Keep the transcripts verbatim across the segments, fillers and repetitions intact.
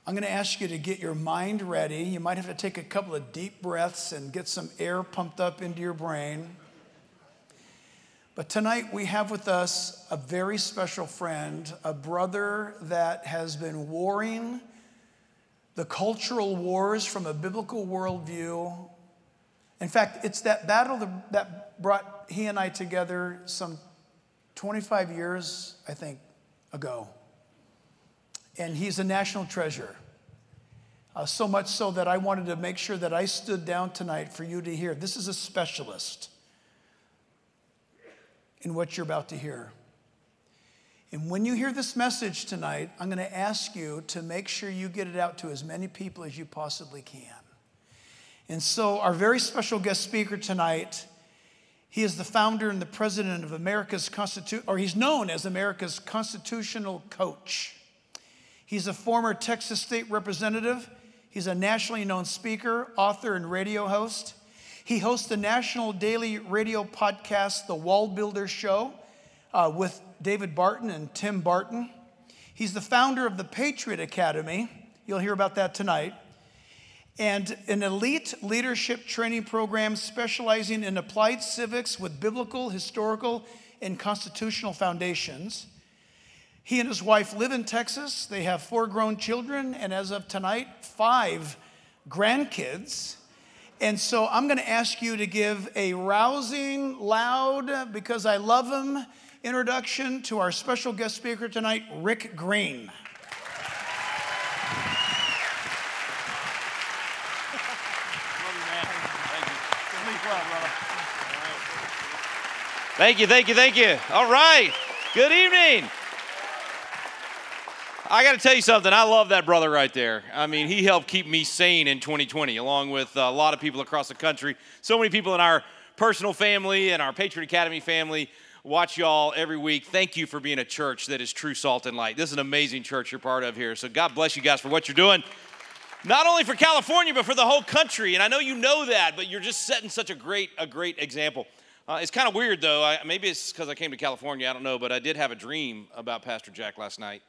I'm going to ask you to get your mind ready. You might have to take a couple of deep breaths and get some air pumped up into your brain. But tonight we have with us a very special friend, a brother that has been warring the cultural wars from a biblical worldview. In fact, it's that battle that brought he and I together some twenty-five years, I think, ago. And he's a national treasure. Uh, so much so that I wanted to make sure that I stood down tonight for you to hear. This is a specialist in what you're about to hear. And when you hear this message tonight, I'm going to ask you to make sure you get it out to as many people as you possibly can. And so our very special guest speaker tonight, he is the founder and the president of America's Constitu- or he's known as America's constitutional coach. He's a former Texas state representative. He's a nationally known speaker, author, and radio host. He hosts the national daily radio podcast, The Wall Builder Show, uh, with David Barton and Tim Barton. He's the founder of the Patriot Academy. You'll hear about that tonight. And an elite leadership training program specializing in applied civics with biblical, historical, and constitutional foundations. He and his wife live in Texas. They have four grown children, and as of tonight, five grandkids. And so I'm going to ask you to give a rousing, loud, because I love him, introduction to our special guest speaker tonight, Rick Green. Thank you, thank you, thank you. All right, good evening. I got to tell you something. I love that brother right there. I mean, he helped keep me sane in twenty twenty, along with a lot of people across the country. So many people in our personal family and our Patriot Academy family watch y'all every week. Thank you for being a church that is true salt and light. This is an amazing church you're part of here. So God bless you guys for what you're doing. Not only for California, but for the whole country. And I know you know that, but you're just setting such a great, a great example. Uh, it's kind of weird, though. I, maybe it's because I came to California. I don't know, but I did have a dream about Pastor Jack last night.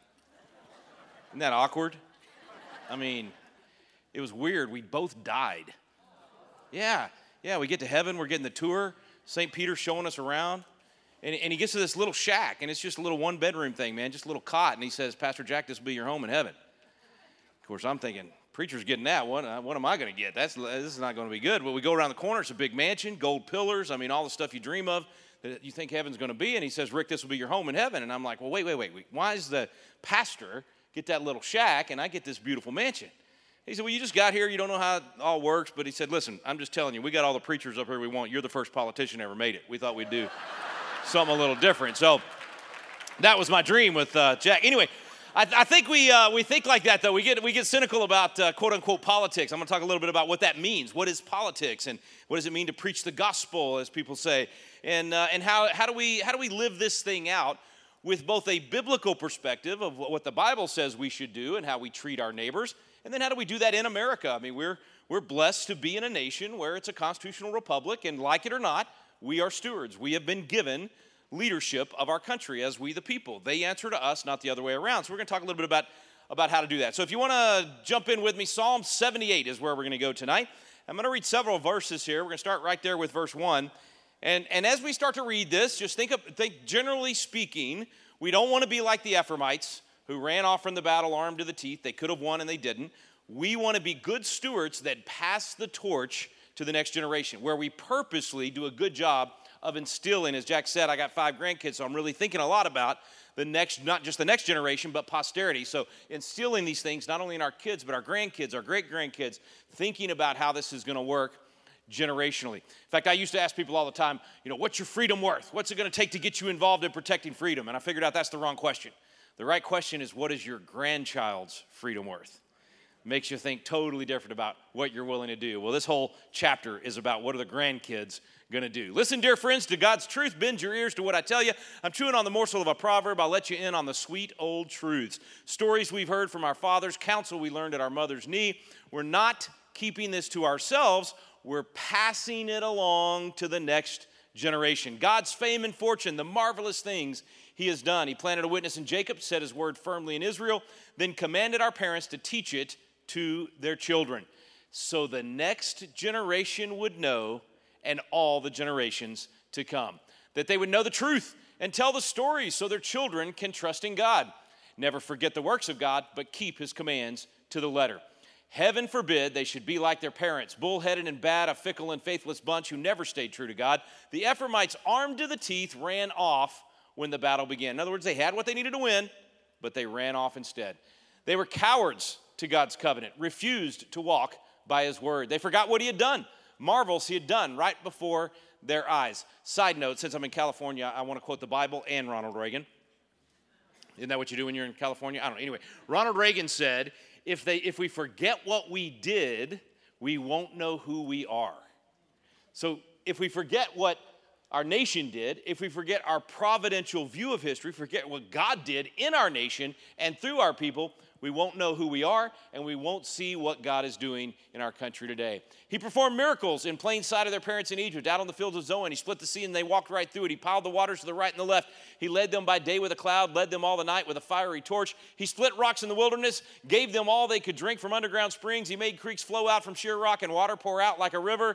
Isn't that awkward? I mean, it was weird. We both died. Yeah, yeah, we get to heaven. We're getting the tour. Saint Peter's showing us around. And, and he gets to this little shack, and it's just a little one-bedroom thing, man, just a little cot. And he says, Pastor Jack, this will be your home in heaven. Of course, I'm thinking, preacher's getting that. What, uh, what am I going to get? That's This is not going to be good. But we go around the corner. It's a big mansion, gold pillars. I mean, all the stuff you dream of that you think heaven's going to be. And he says, Rick, this will be your home in heaven. And I'm like, well, wait, wait, wait. wait. Why does the pastor get that little shack and I get this beautiful mansion? He said, well, you just got here. You don't know how it all works. But he said, listen, I'm just telling you, we got all the preachers up here we want. You're the first politician ever made it. We thought we'd do something a little different. So that was my dream with uh, Jack. Anyway, I, I think we uh, we think like that, though. We get we get cynical about uh, quote-unquote politics. I'm going to talk a little bit about what that means. What is politics, and what does it mean to preach the gospel, as people say, and uh, and how how do we how do we live this thing out with both a biblical perspective of what the Bible says we should do and how we treat our neighbors, and then how do we do that in America? I mean, we're we're blessed to be in a nation where it's a constitutional republic, and like it or not, we are stewards. We have been given leadership of our country as we the people. They answer to us, not the other way around. So we're going to talk a little bit about, about how to do that. So if you want to jump in with me, Psalm seventy-eight is where we're going to go tonight. I'm going to read several verses here. We're going to start right there with verse one. And, and as we start to read this, just think, of, think generally speaking, we don't want to be like the Ephraimites who ran off from the battle armed to the teeth. They could have won and they didn't. We want to be good stewards that pass the torch to the next generation, where we purposely do a good job of instilling. As Jack said, I got five grandkids, so I'm really thinking a lot about the next, not just the next generation, but posterity. So instilling these things, not only in our kids, but our grandkids, our great-grandkids, thinking about how this is going to work generationally. In fact, I used to ask people all the time, you know, what's your freedom worth? What's it going to take to get you involved in protecting freedom? And I figured out that's the wrong question. The right question is, what is your grandchild's freedom worth? Makes you think totally different about what you're willing to do. Well, this whole chapter is about what are the grandkids going to do. Listen, dear friends, to God's truth. Bend your ears to what I tell you. I'm chewing on the morsel of a proverb. I'll let you in on the sweet old truths. Stories we've heard from our fathers, counsel we learned at our mother's knee. We're not keeping this to ourselves. We're passing it along to the next generation. God's fame and fortune, the marvelous things he has done. He planted a witness in Jacob, set his word firmly in Israel, then commanded our parents to teach it to their children, so the next generation would know, and all the generations to come, that they would know the truth and tell the stories so their children can trust in God. Never forget the works of God, but keep his commands to the letter. Heaven forbid they should be like their parents, bullheaded and bad, a fickle and faithless bunch who never stayed true to God. The Ephraimites, armed to the teeth, ran off when the battle began. In other words, they had what they needed to win, but they ran off instead. They were cowards to God's covenant, refused to walk by his word. They forgot what he had done, marvels he had done right before their eyes. Side note, since I'm in California, I want to quote the Bible and Ronald Reagan. Isn't that what you do when you're in California? I don't know. Anyway, Ronald Reagan said, if they if we forget what we did, we won't know who we are. So if we forget what our nation did, if we forget our providential view of history, forget what God did in our nation and through our people, we won't know who we are, and we won't see what God is doing in our country today. He performed miracles in plain sight of their parents in Egypt, out on the fields of Zoan. He split the sea, and they walked right through it. He piled the waters to the right and the left. He led them by day with a cloud, led them all the night with a fiery torch. He split rocks in the wilderness, gave them all they could drink from underground springs. He made creeks flow out from sheer rock and water pour out like a river.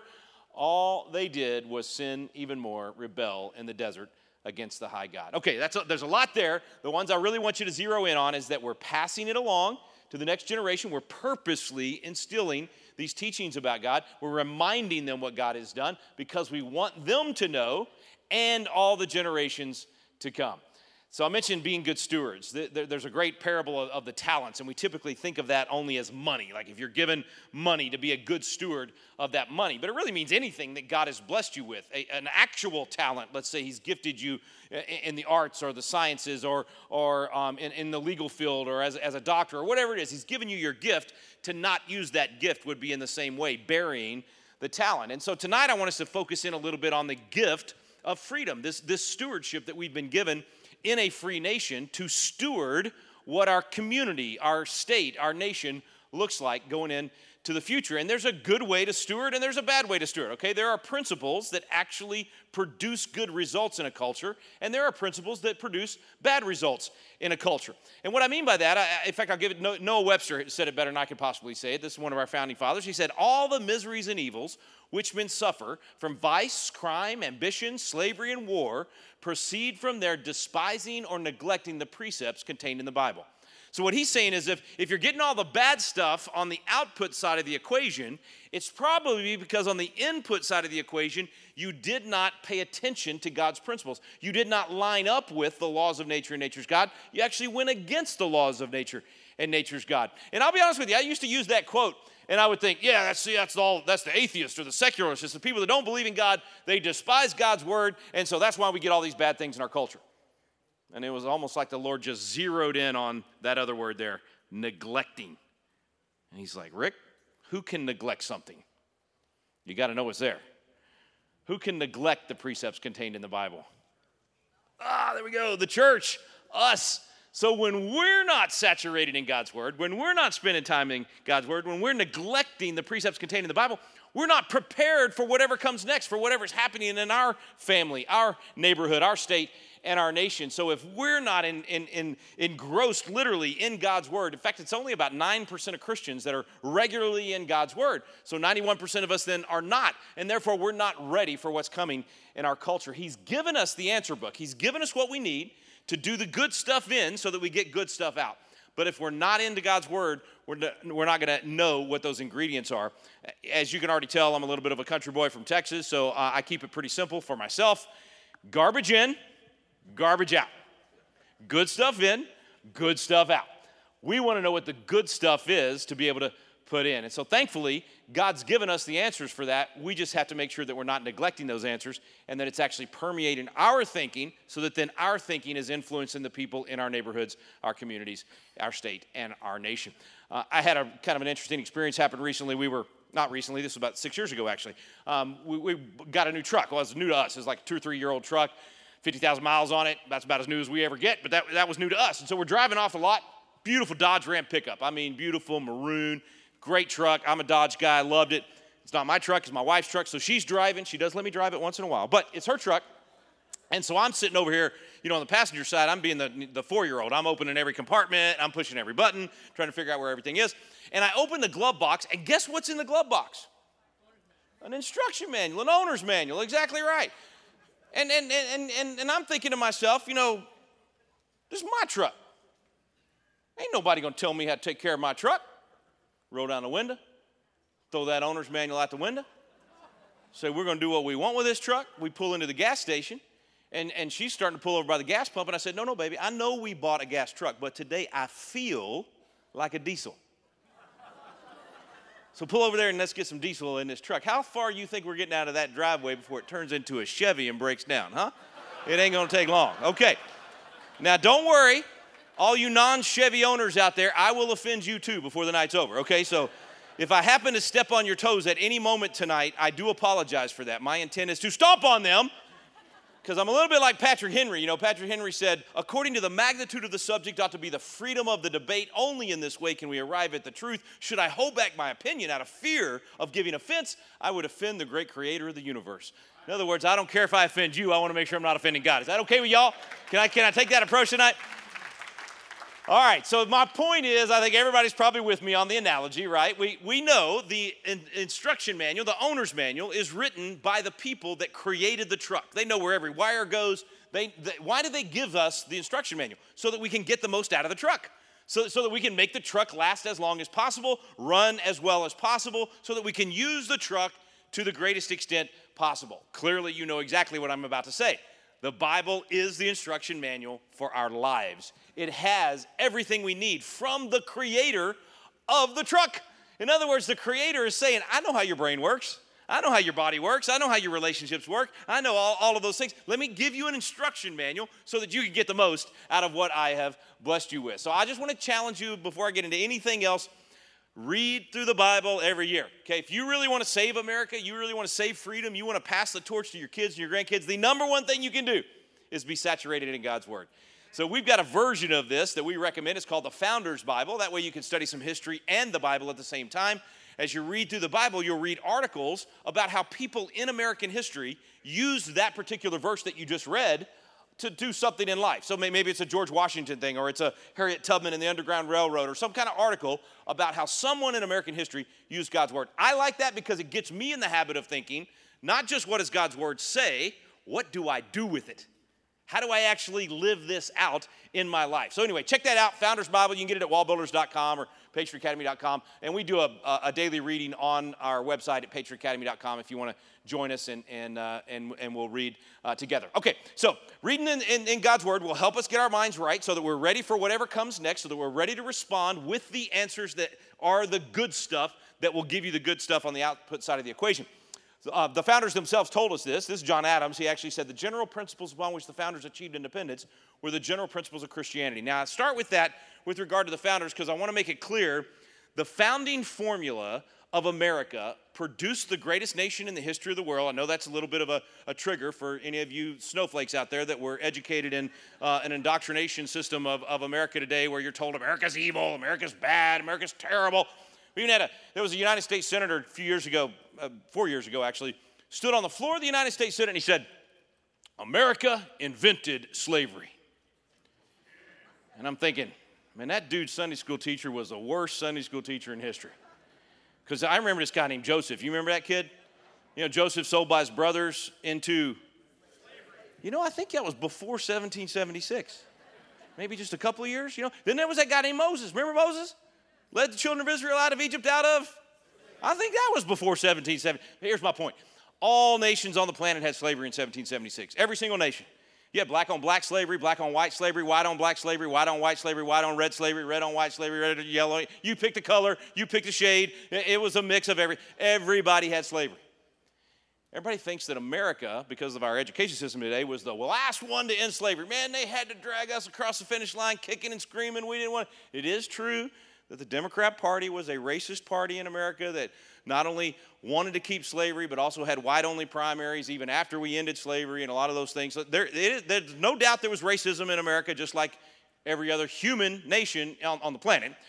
All they did was sin even more, rebel in the desert against the high God. Okay, that's a, there's a lot there. The ones I really want you to zero in on is that we're passing it along to the next generation. We're purposely instilling these teachings about God. We're reminding them what God has done because we want them to know and all the generations to come. So I mentioned being good stewards. There's a great parable of the talents, and we typically think of that only as money, like if you're given money to be a good steward of that money. But it really means anything that God has blessed you with, an actual talent. Let's say he's gifted you in the arts or the sciences or, or um, in, in the legal field or as, as a doctor or whatever it is. He's given you your gift. To not use that gift would be in the same way, burying the talent. And so tonight I want us to focus in a little bit on the gift of freedom, this, this stewardship that we've been given in a free nation to steward what our community, our state, our nation looks like going into the future. And there's a good way to steward and there's a bad way to steward, okay? There are principles that actually produce good results in a culture, and there are principles that produce bad results in a culture. And what I mean by that, I, in fact, I'll give it, Noah Webster said it better than I could possibly say it. This is one of our founding fathers. He said, all the miseries and evils which men suffer from vice, crime, ambition, slavery, and war proceed from their despising or neglecting the precepts contained in the Bible. So what he's saying is if, if you're getting all the bad stuff on the output side of the equation, it's probably because on the input side of the equation, you did not pay attention to God's principles. You did not line up with the laws of nature and nature's God. You actually went against the laws of nature and nature's God. And I'll be honest with you, I used to use that quote, and I would think, yeah, that's see, that's all that's the atheist or the secularist. It's the people that don't believe in God. They despise God's word, and so that's why we get all these bad things in our culture. And it was almost like the Lord just zeroed in on that other word there, neglecting. And he's like, Rick, who can neglect something? You got to know what's there. Who can neglect the precepts contained in the Bible? Ah, there we go, the church, us. So when we're not saturated in God's word, when we're not spending time in God's word, when we're neglecting the precepts contained in the Bible, we're not prepared for whatever comes next, for whatever's happening in our family, our neighborhood, our state, and our nation. So if we're not in, in, in, engrossed literally in God's word, in fact, it's only about nine percent of Christians that are regularly in God's word. So ninety-one percent of us then are not, and therefore we're not ready for what's coming in our culture. He's given us the answer book. He's given us what we need to do the good stuff in so that we get good stuff out. But if we're not into God's word, we're not going to know what those ingredients are. As you can already tell, I'm a little bit of a country boy from Texas, so uh, I keep it pretty simple for myself. Garbage in, garbage out. Good stuff in, good stuff out. We want to know what the good stuff is to be able to put in. And so thankfully, God's given us the answers for that. We just have to make sure that we're not neglecting those answers and that it's actually permeating our thinking so that then our thinking is influencing the people in our neighborhoods, our communities, our state, and our nation. Uh, I had a kind of an interesting experience happen recently. We were, not recently, this was about six years ago actually. Um, we, we got a new truck. Well, it was new to us. It was like a two or three year old truck, fifty thousand miles on it. That's about as new as we ever get, but that, that was new to us. And so we're driving off the lot. Beautiful Dodge Ram pickup. I mean, beautiful maroon. Great truck. I'm a Dodge guy. I loved it. It's not my truck. It's my wife's truck. So she's driving. She does let me drive it once in a while. But it's her truck. And so I'm sitting over here, you know, on the passenger side, I'm being the, the four-year-old. I'm opening every compartment. I'm pushing every button, trying to figure out where everything is. And I open the glove box, and guess what's in the glove box? An instruction manual, an owner's manual, exactly right. And, and, and, and, and I'm thinking to myself, you know, this is my truck. Ain't nobody going to tell me how to take care of my truck. Roll down the window, throw that owner's manual out the window, say we're going to do what we want with this truck. We pull into the gas station, and, and she's starting to pull over by the gas pump, and I said, no, no, baby, I know we bought a gas truck, but today I feel like a diesel. So pull over there and let's get some diesel in this truck. How far you think we're getting out of that driveway before it turns into a Chevy and breaks down, huh? It ain't going to take long. Okay. Now, don't worry. All you non-Chevy owners out there, I will offend you too before the night's over, okay? So if I happen to step on your toes at any moment tonight, I do apologize for that. My intent is to stomp on them, because I'm a little bit like Patrick Henry. You know, Patrick Henry said, according to the magnitude of the subject ought to be the freedom of the debate. Only in this way can we arrive at the truth. Should I hold back my opinion out of fear of giving offense, I would offend the great creator of the universe. In other words, I don't care if I offend you. I want to make sure I'm not offending God. Is that okay with y'all? Can I, can I take that approach tonight? All right, so my point is, I think everybody's probably with me on the analogy, right? We, we know the in, instruction manual, the owner's manual, is written by the people that created the truck. They know where every wire goes. They, they, why do they give us the instruction manual? So that we can get the most out of the truck. So, so that we can make the truck last as long as possible, run as well as possible, so that we can use the truck to the greatest extent possible. Clearly, you know exactly what I'm about to say. The Bible is the instruction manual for our lives. It has everything we need from the creator of the truck. In other words, the creator is saying, I know how your brain works. I know how your body works. I know how your relationships work. I know all, all of those things. Let me give you an instruction manual so that you can get the most out of what I have blessed you with. So I just want to challenge you before I get into anything else. Read through the Bible every year, okay? If you really want to save America, you really want to save freedom, you want to pass the torch to your kids and your grandkids, the number one thing you can do is be saturated in God's Word. So we've got a version of this that we recommend. It's called the Founder's Bible. That way you can study some history and the Bible at the same time. As you read through the Bible, you'll read articles about how people in American history used that particular verse that you just read to do something in life. So maybe it's a George Washington thing, or it's a Harriet Tubman and the Underground Railroad, or some kind of article about how someone in American history used God's Word. I like that because it gets me in the habit of thinking, not just what does God's Word say, what do I do with it? How do I actually live this out in my life? So anyway, check that out, Founder's Bible. You can get it at wall builders dot com or patriot academy dot com. And we do a, a daily reading on our website at patriot academy dot com if you want to join us, and, and, uh, and, and we'll read uh, together. Okay, so reading in, in, in God's Word will help us get our minds right so that we're ready for whatever comes next, so that we're ready to respond with the answers that are the good stuff that will give you the good stuff on the output side of the equation. Uh, the founders themselves told us this. This is John Adams. He actually said the general principles upon which the founders achieved independence were the general principles of Christianity. Now, I start with that with regard to the founders because I want to make it clear the founding formula of America produced the greatest nation in the history of the world. I know that's a little bit of a, a trigger for any of you snowflakes out there that were educated in uh, an indoctrination system of, of America today where you're told America's evil, America's bad, America's terrible. We even had a, there was a United States Senator a few years ago, uh, four years ago actually, stood on the floor of the United States Senate and he said, America invented slavery. And I'm thinking, man, that dude's Sunday school teacher was the worst Sunday school teacher in history. Because I remember this guy named Joseph. You remember that kid? You know, Joseph sold by his brothers into slavery. You know, I think that was before seventeen seventy-six. Maybe just a couple of years, you know. Then there was that guy named Moses. Remember Moses? Led the children of Israel out of Egypt out of? I think that was before seventeen seventy. Here's my point. All nations on the planet had slavery in seventeen seventy-six. Every single nation. You had black on black slavery, black on white slavery, white on black slavery, white on white slavery, white on red slavery, red on white slavery, red on yellow. You picked a color, you picked a shade. It was a mix of every. Everybody had slavery. Everybody thinks that America, because of our education system today, was the last one to end slavery. Man, they had to drag us across the finish line kicking and screaming. We didn't want it. It is true that the Democrat Party was a racist party in America that not only wanted to keep slavery, but also had white-only primaries even after we ended slavery and a lot of those things. So there, it, there's no doubt there was racism in America, just like every other human nation on, on the planet.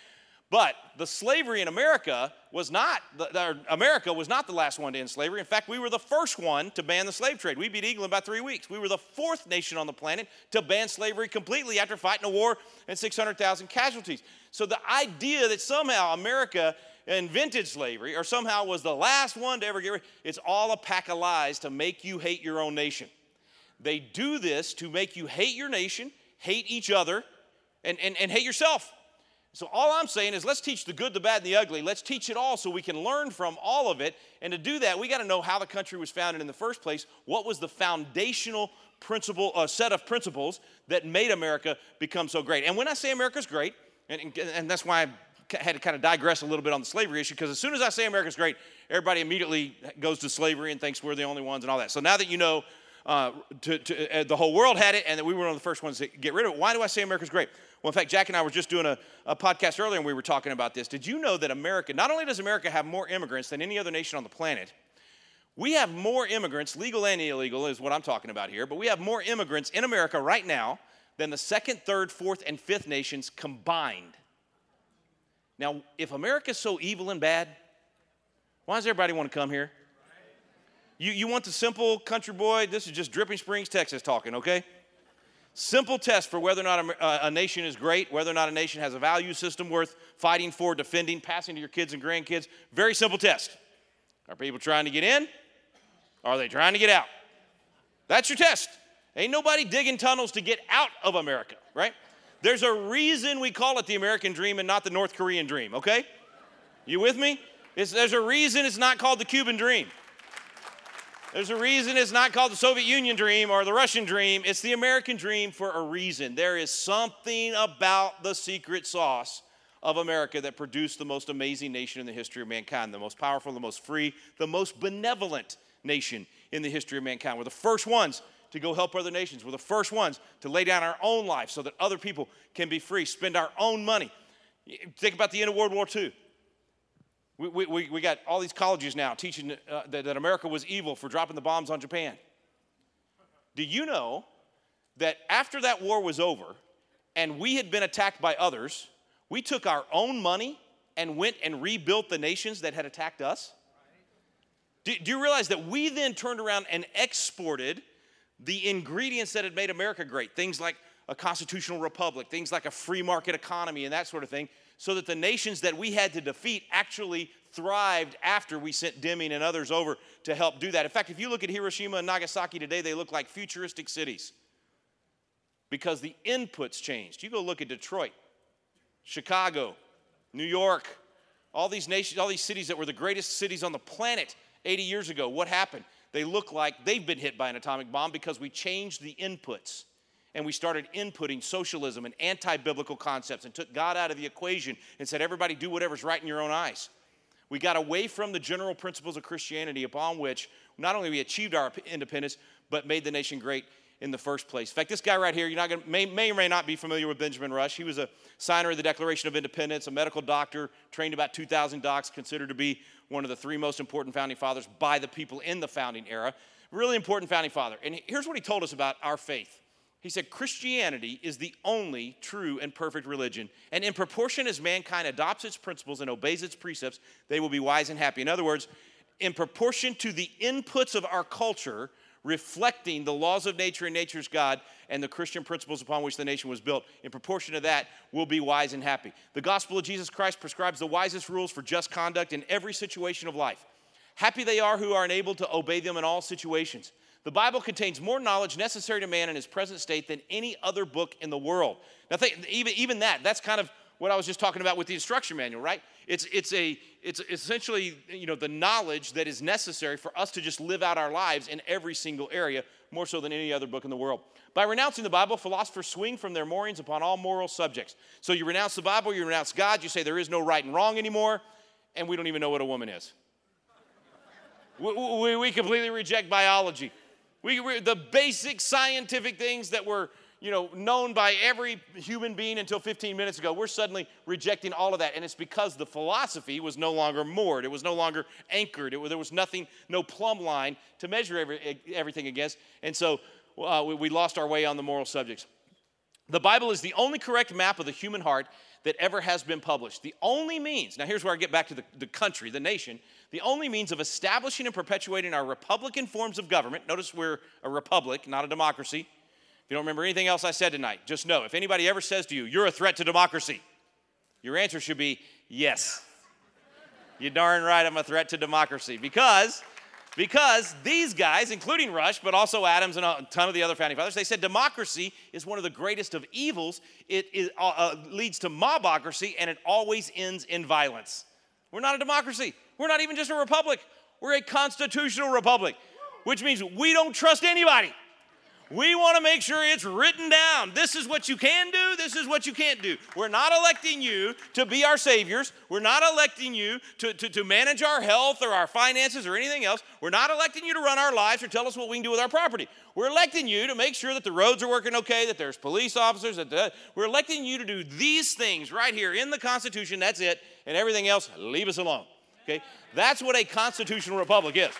But the slavery in America was not, the, the, America was not the last one to end slavery. In fact, we were the first one to ban the slave trade. We beat England in about three weeks. We were the fourth nation on the planet to ban slavery completely after fighting a war and six hundred thousand casualties. So the idea that somehow America invented slavery or somehow was the last one to ever get rid, it's all a pack of lies to make you hate your own nation. They do this to make you hate your nation, hate each other, and, and, and hate yourself. So all I'm saying is let's teach the good, the bad, and the ugly. Let's teach it all so we can learn from all of it. And to do that, we got to know how the country was founded in the first place. What was the foundational principle, uh, set of principles that made America become so great? And when I say America's great, and, and, and that's why I had to kind of digress a little bit on the slavery issue, because as soon as I say America's great, everybody immediately goes to slavery and thinks we're the only ones and all that. So now that you know uh, to, to, uh, the whole world had it and that we were one of the first ones to get rid of it, why do I say America's great? Well, in fact, Jack and I were just doing a, a podcast earlier and we were talking about this. Did you know that America, not only does America have more immigrants than any other nation on the planet, we have more immigrants, legal and illegal is what I'm talking about here, but we have more immigrants in America right now than the second, third, fourth, and fifth nations combined. Now, if America's so evil and bad, why does everybody want to come here? You, you want the simple country boy? This is just Dripping Springs, Texas talking, okay? Simple test for whether or not a, a nation is great, whether or not a nation has a value system worth fighting for, defending, passing to your kids and grandkids. Very simple test. Are people trying to get in? Or are they trying to get out? That's your test. Ain't nobody digging tunnels to get out of America, right? There's a reason we call it the American dream and not the North Korean dream, okay? You with me? It's, there's a reason it's not called the Cuban dream. There's a reason it's not called the Soviet Union dream or the Russian dream. It's the American dream for a reason. There is something about the secret sauce of America that produced the most amazing nation in the history of mankind, the most powerful, the most free, the most benevolent nation in the history of mankind. We're the first ones to go help other nations. We're the first ones to lay down our own life so that other people can be free, spend our own money. Think about the end of World War Two. We, we, we got all these colleges now teaching uh, that, that America was evil for dropping the bombs on Japan. Do you know that after that war was over and we had been attacked by others, we took our own money and went and rebuilt the nations that had attacked us? Do, do you realize that we then turned around and exported the ingredients that had made America great? Things like a constitutional republic, things like a free market economy and that sort of thing, so that the nations that we had to defeat actually thrived after we sent Deming and others over to help do that. In fact, if you look at Hiroshima and Nagasaki today, they look like futuristic cities because the inputs changed. You go look at Detroit, Chicago, New York, all these nations, all these cities that were the greatest cities on the planet eighty years ago. What happened? They look like they've been hit by an atomic bomb because we changed the inputs. And we started inputting socialism and anti-biblical concepts and took God out of the equation and said, everybody do whatever's right in your own eyes. We got away from the general principles of Christianity upon which not only we achieved our independence, but made the nation great in the first place. In fact, this guy right here, you're not gonna, may, may or may not be familiar with Benjamin Rush. He was a signer of the Declaration of Independence, a medical doctor, trained about two thousand docs, considered to be one of the three most important founding fathers by the people in the founding era. Really important founding father. And here's what he told us about our faith. He said, Christianity is the only true and perfect religion, and in proportion as mankind adopts its principles and obeys its precepts, they will be wise and happy. In other words, in proportion to the inputs of our culture, reflecting the laws of nature and nature's God and the Christian principles upon which the nation was built, in proportion to that, we'll be wise and happy. The gospel of Jesus Christ prescribes the wisest rules for just conduct in every situation of life. Happy they are who are enabled to obey them in all situations. The Bible contains more knowledge necessary to man in his present state than any other book in the world. Now, think, even, even that, that's kind of what I was just talking about with the instruction manual, right? It's, it's, a, it's essentially, you know, the knowledge that is necessary for us to just live out our lives in every single area, more so than any other book in the world. By renouncing the Bible, philosophers swing from their moorings upon all moral subjects. So you renounce the Bible, you renounce God, you say there is no right and wrong anymore, and we don't even know what a woman is. we, we, we completely reject biology. We, we, the basic scientific things that were, you know, known by every human being until fifteen minutes ago, we're suddenly rejecting all of that. And it's because the philosophy was no longer moored. It was no longer anchored. It, there was nothing, no plumb line to measure every, everything against. And so uh, we, we lost our way on the moral subjects. The Bible is the only correct map of the human heart that ever has been published. The only means, now here's where I get back to the, the country, the nation, the only means of establishing and perpetuating our republican forms of government, notice we're a republic, not a democracy. If you don't remember anything else I said tonight, just know, if anybody ever says to you, you're a threat to democracy, your answer should be yes. You're darn right I'm a threat to democracy because, because these guys, including Rush, but also Adams and a ton of the other founding fathers, they said democracy is one of the greatest of evils. It is, uh, uh, leads to mobocracy, and it always ends in violence. We're not a democracy. We're not even just a republic. We're a constitutional republic, which means we don't trust anybody. We want to make sure it's written down. This is what you can do. This is what you can't do. We're not electing you to be our saviors. We're not electing you to, to, to manage our health or our finances or anything else. We're not electing you to run our lives or tell us what we can do with our property. We're electing you to make sure that the roads are working okay, that there's police officers. That the, we're electing you to do these things right here in the Constitution. That's it. And everything else, leave us alone. Okay? That's what a constitutional republic is.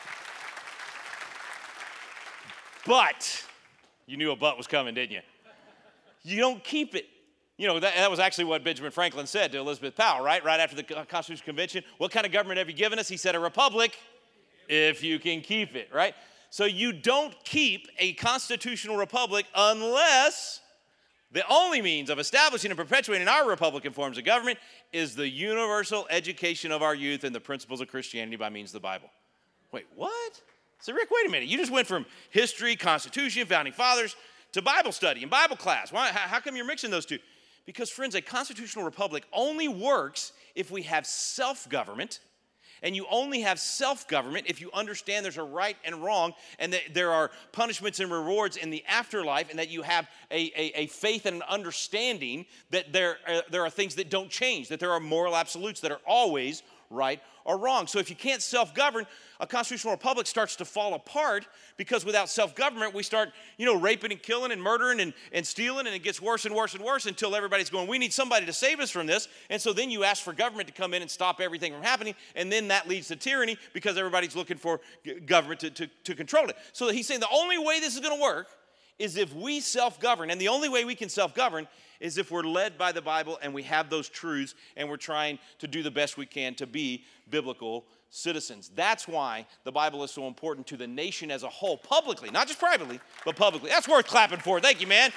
But, you knew a but was coming, didn't you? You don't keep it. You know, that, that was actually what Benjamin Franklin said to Elizabeth Powell, right? Right after the Constitutional Convention. What kind of government have you given us? He said, a republic, if you can keep it, right? So you don't keep a constitutional republic unless the only means of establishing and perpetuating our republican forms of government is the universal education of our youth and the principles of Christianity by means of the Bible. Wait, what? So, Rick, wait a minute. You just went from history, Constitution, Founding Fathers, to Bible study and Bible class. Why? How come you're mixing those two? Because, friends, a constitutional republic only works if we have self-government, and you only have self-government if you understand there's a right and wrong, and that there are punishments and rewards in the afterlife, and that you have a, a, a faith and an understanding that there, uh, there are things that don't change, that there are moral absolutes that are always right or wrong. So if you can't self-govern, a constitutional republic starts to fall apart, because without self-government, we start, you know, raping and killing and murdering and, and stealing, and it gets worse and worse and worse until everybody's going, we need somebody to save us from this. And so then you ask for government to come in and stop everything from happening, and then that leads to tyranny because everybody's looking for government to, to, to control it. So he's saying the only way this is going to work is if we self-govern, and the only way we can self-govern is if we're led by the Bible and we have those truths and we're trying to do the best we can to be biblical citizens. That's why the Bible is so important to the nation as a whole, publicly, not just privately, but publicly. That's worth clapping for. Thank you, man.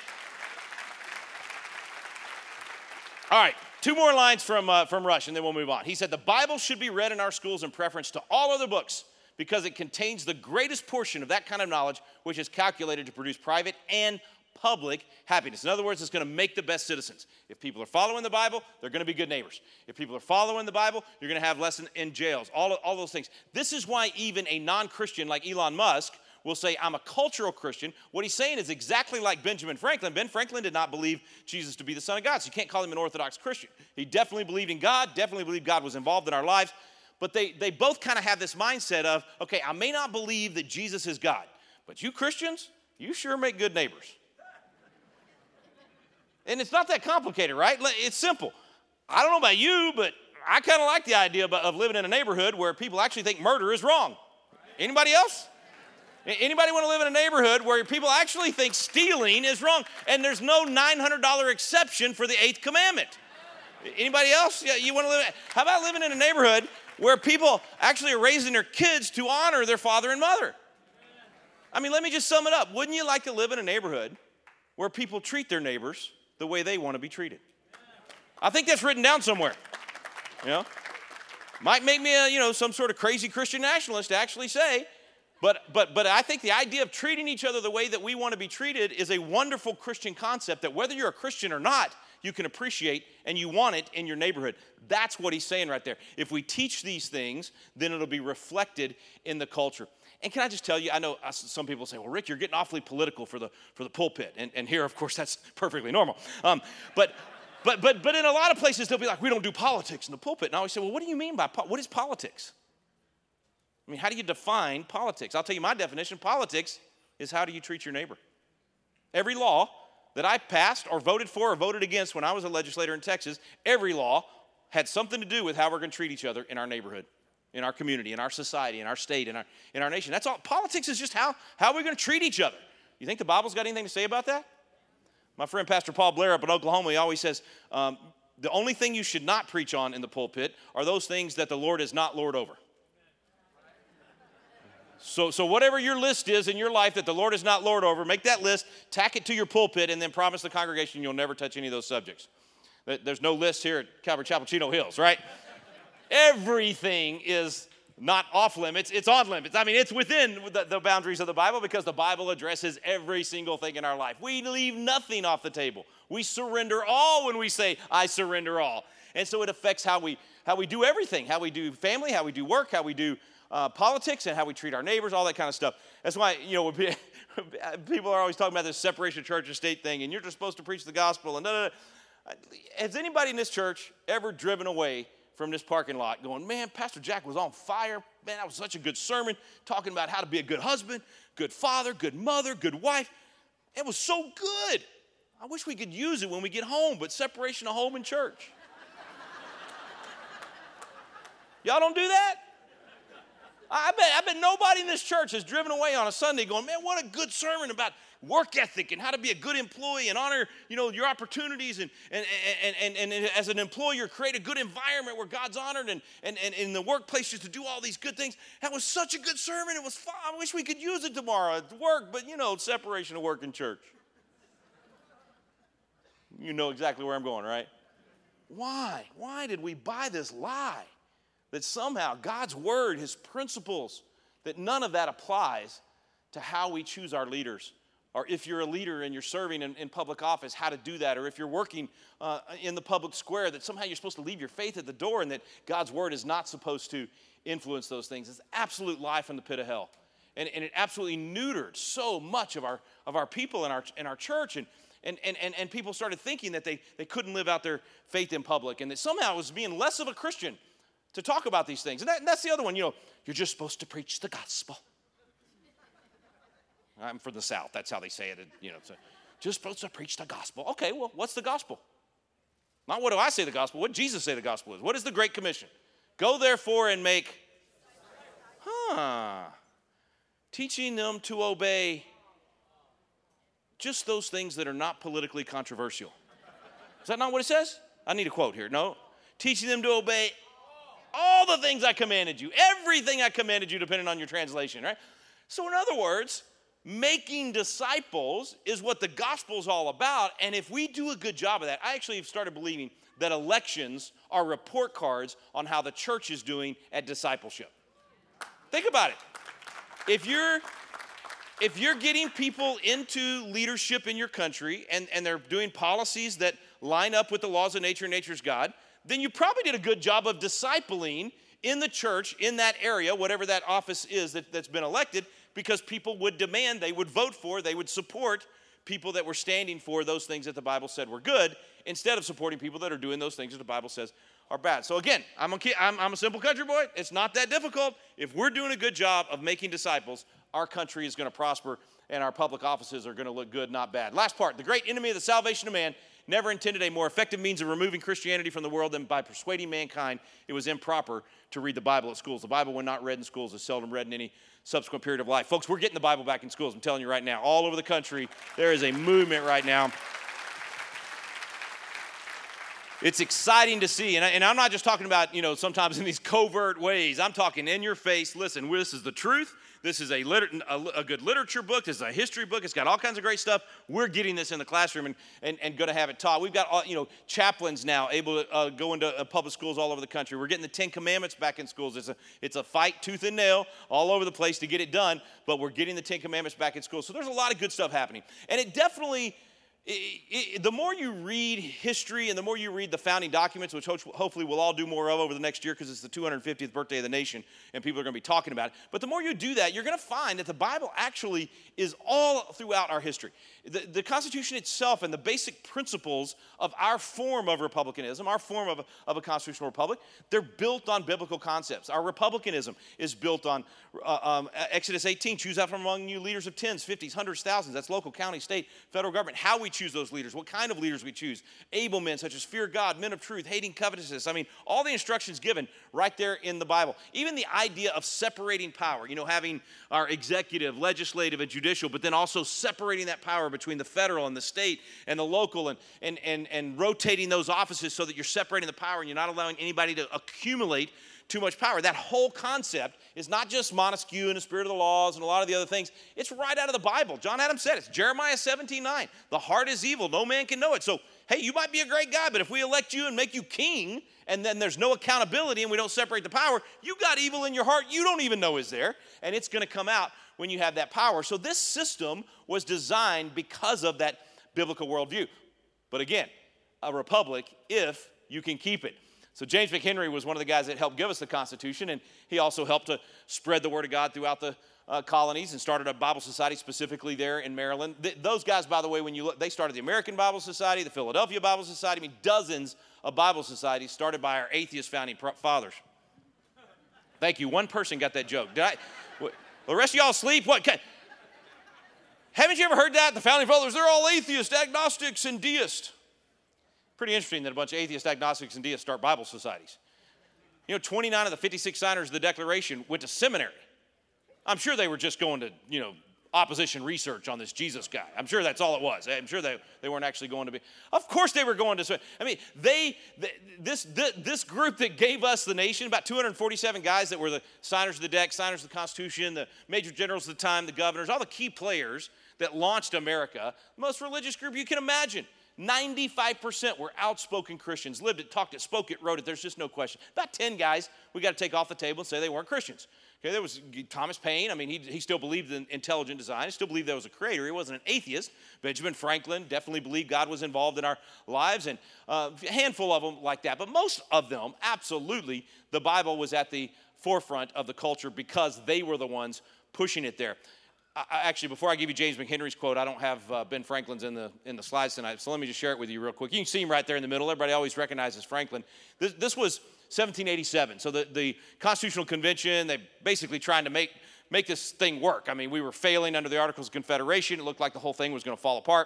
All right, two more lines from, uh, from Rush, and then we'll move on. He said, the Bible should be read in our schools in preference to all other books because it contains the greatest portion of that kind of knowledge, which is calculated to produce private and public happiness. In other words, it's going to make the best citizens. If people are following the Bible, they're going to be good neighbors. If people are following the Bible, you're going to have less in, in jails, all, all those things. This is why even a non-Christian like Elon Musk will say, I'm a cultural Christian. What he's saying is exactly like Benjamin Franklin. Ben Franklin did not believe Jesus to be the Son of God, so you can't call him an Orthodox Christian. He definitely believed in God, definitely believed God was involved in our lives, but they, they both kind of have this mindset of, okay, I may not believe that Jesus is God, but you Christians, you sure make good neighbors. And it's not that complicated, right? It's simple. I don't know about you, but I kind of like the idea of living in a neighborhood where people actually think murder is wrong. Anybody else? Anybody want to live in a neighborhood where people actually think stealing is wrong? And there's no nine hundred dollars exception for the eighth commandment. Anybody else? Yeah, you want to live? How about living in a neighborhood where people actually are raising their kids to honor their father and mother? I mean, let me just sum it up. Wouldn't you like to live in a neighborhood where people treat their neighbors the way they want to be treated? I think that's written down somewhere. You know, might make me a, you know, some sort of crazy Christian nationalist to actually say, but but but I think the idea of treating each other the way that we want to be treated is a wonderful Christian concept that whether you're a Christian or not, you can appreciate and you want it in your neighborhood. That's what he's saying right there. If we teach these things, then it'll be reflected in the culture. And can I just tell you, I know some people say, well, Rick, you're getting awfully political for the for the pulpit. And, and here, of course, that's perfectly normal. Um, but, but, but, but in a lot of places, they'll be like, we don't do politics in the pulpit. And I always say, well, what do you mean by, po- what is politics? I mean, how do you define politics? I'll tell you my definition. Politics is how do you treat your neighbor. Every law that I passed or voted for or voted against when I was a legislator in Texas, every law had something to do with how we're going to treat each other in our neighborhood, in our community, in our society, in our state, in our, in our nation. That's all. Politics is just how, how we're going to treat each other. You think the Bible's got anything to say about that? My friend Pastor Paul Blair up in Oklahoma, he always says, um, the only thing you should not preach on in the pulpit are those things that the Lord is not Lord over. So, so whatever your list is in your life that the Lord is not Lord over, make that list, tack it to your pulpit, and then promise the congregation you'll never touch any of those subjects. There's no list here at Calvary Chapel, Chino Hills, right? Everything is not off limits, it's on limits. I mean, it's within the, the boundaries of the Bible because the Bible addresses every single thing in our life. We leave nothing off the table. We surrender all when we say, I surrender all. And so it affects how we, how we do everything, how we do family, how we do work, how we do Uh, politics, and how we treat our neighbors, all that kind of stuff. That's why, you know, people are always talking about this separation of church and state thing, and you're just supposed to preach the gospel. And da, da, da. Has anybody in this church ever driven away from this parking lot going, man, Pastor Jack was on fire. Man, that was such a good sermon, talking about how to be a good husband, good father, good mother, good wife. It was so good. I wish we could use it when we get home, but separation of home and church. Y'all don't do that? I bet, I bet nobody in this church has driven away on a Sunday going, man, what a good sermon about work ethic and how to be a good employee and honor, you know, your opportunities and and and and, and, and as an employer, create a good environment where God's honored and, and, and in the workplace just to do all these good things. That was such a good sermon. It was fun. I wish we could use it tomorrow at work, but, you know, separation of work and church. You know exactly where I'm going, right? Why? Why did we buy this lie? That somehow God's word, his principles, that none of that applies to how we choose our leaders. Or if you're a leader and you're serving in, in public office, how to do that. Or if you're working uh, in the public square, that somehow you're supposed to leave your faith at the door and that God's word is not supposed to influence those things. It's an absolute lie from the pit of hell. And, and it absolutely neutered so much of our, of our people in our, in our church. And, and, and, and, and people started thinking that they, they couldn't live out their faith in public and that somehow it was being less of a Christian to talk about these things. And, that, and that's the other one, you know, you're just supposed to preach the gospel. I'm from the South, that's how they say it, you know, so just supposed to preach the gospel. Okay, well, what's the gospel? Not what do I say the gospel, what Jesus say the gospel is. What is the Great Commission? Go therefore and make, huh, teaching them to obey just those things that are not politically controversial. Is that not what it says? I need a quote here, no. Teaching them to obey all the things I commanded you, everything I commanded you, depending on your translation, right? So in other words, making disciples is what the gospel is all about. And if we do a good job of that, I actually have started believing that elections are report cards on how the church is doing at discipleship. Think about it. If you're if you're getting people into leadership in your country and, and they're doing policies that line up with the laws of nature and nature's God, then you probably did a good job of discipling in the church, in that area, whatever that office is that, that's been elected, because people would demand, they would vote for, they would support people that were standing for those things that the Bible said were good, instead of supporting people that are doing those things that the Bible says are bad. So again, I'm a, I'm, I'm a simple country boy. It's not that difficult. If we're doing a good job of making disciples, our country is going to prosper and our public offices are going to look good, not bad. Last part, the great enemy of the salvation of man never intended a more effective means of removing Christianity from the world than by persuading mankind it was improper to read the Bible at schools. The Bible, when not read in schools, is seldom read in any subsequent period of life. Folks, we're getting the Bible back in schools. I'm telling you right now, all over the country, there is a movement right now. It's exciting to see, and, I, and I'm not just talking about, you know, sometimes in these covert ways. I'm talking in your face. Listen, this is the truth. This is a, liter- a, a good literature book. This is a history book. It's got all kinds of great stuff. We're getting this in the classroom and, and, and going to have it taught. We've got, all, you know, chaplains now able to uh, go into uh, public schools all over the country. We're getting the Ten Commandments back in schools. It's a, it's a fight tooth and nail all over the place to get it done, but we're getting the Ten Commandments back in schools. So there's a lot of good stuff happening. And it definitely... It, it, the more you read history and the more you read the founding documents, which ho- hopefully we'll all do more of over the next year because it's the two hundred fiftieth birthday of the nation and people are going to be talking about it. But the more you do that, you're going to find that the Bible actually is all throughout our history. The, the Constitution itself and the basic principles of our form of republicanism, our form of a, of a constitutional republic, they're built on biblical concepts. Our republicanism is built on uh, um, Exodus eighteen, choose out from among you leaders of tens, fifties, hundreds, thousands. That's local, county, state, federal government. How we choose those leaders, what kind of leaders we choose. Able men such as fear God, men of truth, hating covetousness. I mean, all the instructions given right there in the Bible. Even the idea of separating power, you know, having our executive, legislative, and judicial, but then also separating that power between the federal and the state and the local, and, and, and, and rotating those offices so that you're separating the power and you're not allowing anybody to accumulate too much power. That whole concept is not just Montesquieu and the spirit of the laws and a lot of the other things. It's right out of the Bible. John Adams said it. It's Jeremiah seventeen nine. The heart is evil. No man can know it. So, hey, you might be a great guy, but if we elect you and make you king and then there's no accountability and we don't separate the power, you got evil in your heart you don't even know is there, and it's going to come out when you have that power. So this system was designed because of that biblical worldview. But again, a republic if you can keep it. So James McHenry was one of the guys that helped give us the Constitution, and he also helped to spread the word of God throughout the uh, colonies and started a Bible Society specifically there in Maryland. Th- those guys, by the way, when you look, they started the American Bible Society, the Philadelphia Bible Society. I mean, dozens of Bible societies started by our atheist founding fathers. Thank you. One person got that joke. Did I? What, the rest of y'all asleep? What? Haven't you ever heard that? The founding fathers, they're all atheists, agnostics, and deists. Pretty interesting that a bunch of atheists, agnostics, and deists start Bible societies. You know, twenty-nine of the fifty-six signers of the Declaration went to seminary. I'm sure they were just going to, you know, opposition research on this Jesus guy. I'm sure that's all it was. I'm sure they, they weren't actually going to be. Of course they were going to. I mean, they, this, this group that gave us the nation, about two hundred forty-seven guys that were the signers of the Dec, signers of the Constitution, the major generals of the time, the governors, all the key players that launched America, the most religious group you can imagine. ninety-five percent were outspoken Christians, lived it, talked it, spoke it, wrote it. There's just no question. About ten guys we got to take off the table and say they weren't Christians. Okay, there was Thomas Paine. I mean, he, he still believed in intelligent design. He still believed there was a creator. He wasn't an atheist. Benjamin Franklin definitely believed God was involved in our lives, and uh, a handful of them like that. But most of them, absolutely, the Bible was at the forefront of the culture because they were the ones pushing it there. I, actually, before I give you James McHenry's quote, I don't have uh, Ben Franklin's in the in the slides tonight, so let me just share it with you real quick. You can see him right there in the middle. Everybody always recognizes Franklin. This, this was seventeen eighty-seven, so the, the Constitutional Convention, they basically trying to make, make this thing work. I mean, we were failing under the Articles of Confederation. It looked like the whole thing was going to fall apart.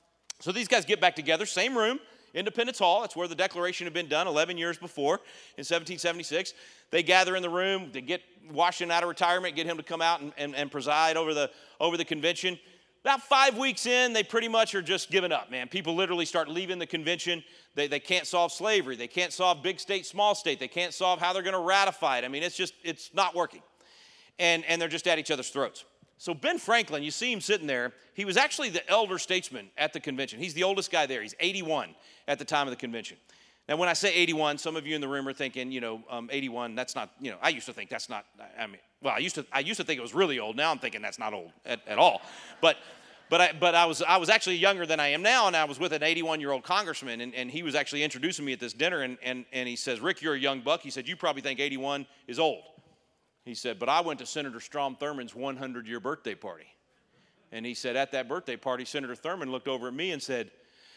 So these guys get back together, same room, Independence Hall. That's where the Declaration had been done eleven years before in seventeen seventy-six. They gather in the room. They get Washington out of retirement, get him to come out and, and, and preside over the, over the convention. About five weeks in, they pretty much are just giving up, man. People literally start leaving the convention. They, they can't solve slavery. They can't solve big state, small state. They can't solve how they're going to ratify it. I mean, it's just, it's not working. And, and they're just at each other's throats. So Ben Franklin, you see him sitting there. He was actually the elder statesman at the convention. He's the oldest guy there. He's eighty-one at the time of the convention. Now, when I say eighty-one, some of you in the room are thinking, you know, um, eighty-one, that's not, you know, I used to think that's not, I mean, well, I used to I used to think it was really old. Now I'm thinking that's not old at, at all. But but I but I was I was actually younger than I am now, and I was with an eighty-one-year-old congressman, and, and he was actually introducing me at this dinner, and, and, and he says, Rick, you're a young buck. He said, you probably think eighty-one is old. He said, but I went to Senator Strom Thurmond's hundred-year birthday party. And he said, at that birthday party, Senator Thurmond looked over at me and said,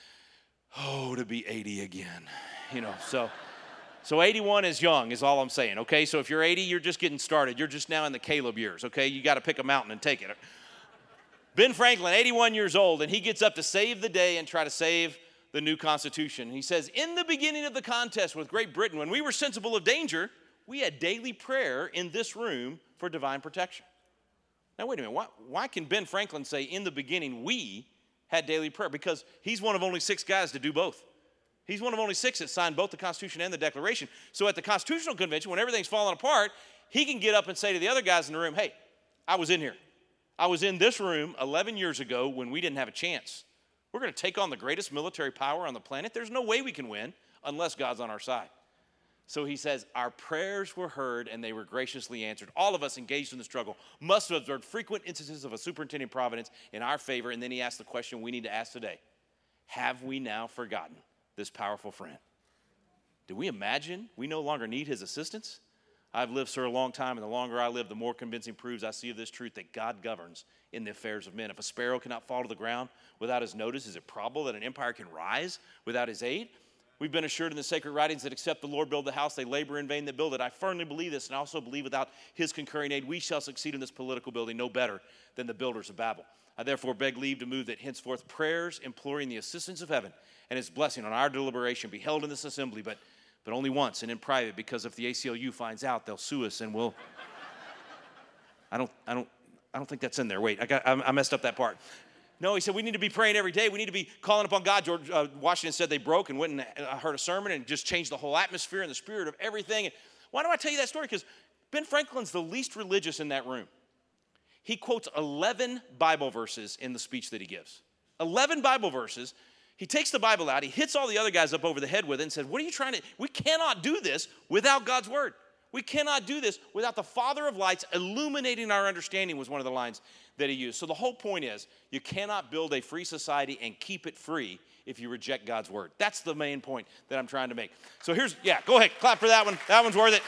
oh, to be eighty again. You know, so so eighty-one is young is all I'm saying, okay? So if you're eighty, you're just getting started. You're just now in the Caleb years, okay? You got to pick a mountain and take it. Ben Franklin, eighty-one years old, and he gets up to save the day and try to save the new Constitution. He says, in the beginning of the contest with Great Britain, when we were sensible of danger, we had daily prayer in this room for divine protection. Now, wait a minute. Why, why can Ben Franklin say, in the beginning, we had daily prayer? Because he's one of only six guys to do both. He's one of only six that signed both the Constitution and the Declaration. So at the Constitutional Convention, when everything's falling apart, he can get up and say to the other guys in the room, hey, I was in here. I was in this room eleven years ago when we didn't have a chance. We're going to take on the greatest military power on the planet. There's no way we can win unless God's on our side. So he says, our prayers were heard and they were graciously answered. All of us engaged in the struggle must have observed frequent instances of a superintending providence in our favor. And then he asked the question we need to ask today. Have we now forgotten this powerful friend? Do we imagine we no longer need his assistance? I've lived for a long time, and the longer I live, the more convincing proofs I see of this truth that God governs in the affairs of men. If a sparrow cannot fall to the ground without his notice, is it probable that an empire can rise without his aid? We've been assured in the sacred writings that except the Lord build the house, they labor in vain that build it. I firmly believe this, and I also believe without his concurring aid, we shall succeed in this political building no better than the builders of Babel. I therefore beg leave to move that henceforth prayers imploring the assistance of heaven and his blessing on our deliberation be held in this assembly, but, but only once and in private, because if the A C L U finds out, they'll sue us and we'll... I don't, I don't, I don't think that's in there. Wait, I, got, I, I messed up that part. No, he said we need to be praying every day. We need to be calling upon God. George uh, Washington said they broke and went and uh, heard a sermon and just changed the whole atmosphere and the spirit of everything. And why do I tell you that story? Because Ben Franklin's the least religious in that room. He quotes eleven Bible verses in the speech that he gives. eleven Bible verses. He takes the Bible out. He hits all the other guys up over the head with it and says, what are you trying to, we cannot do this without God's word. We cannot do this without the Father of lights illuminating our understanding, was one of the lines that he used. So the whole point is, you cannot build a free society and keep it free if you reject God's word. That's the main point that I'm trying to make. So here's, yeah, go ahead, clap for that one. That one's worth it.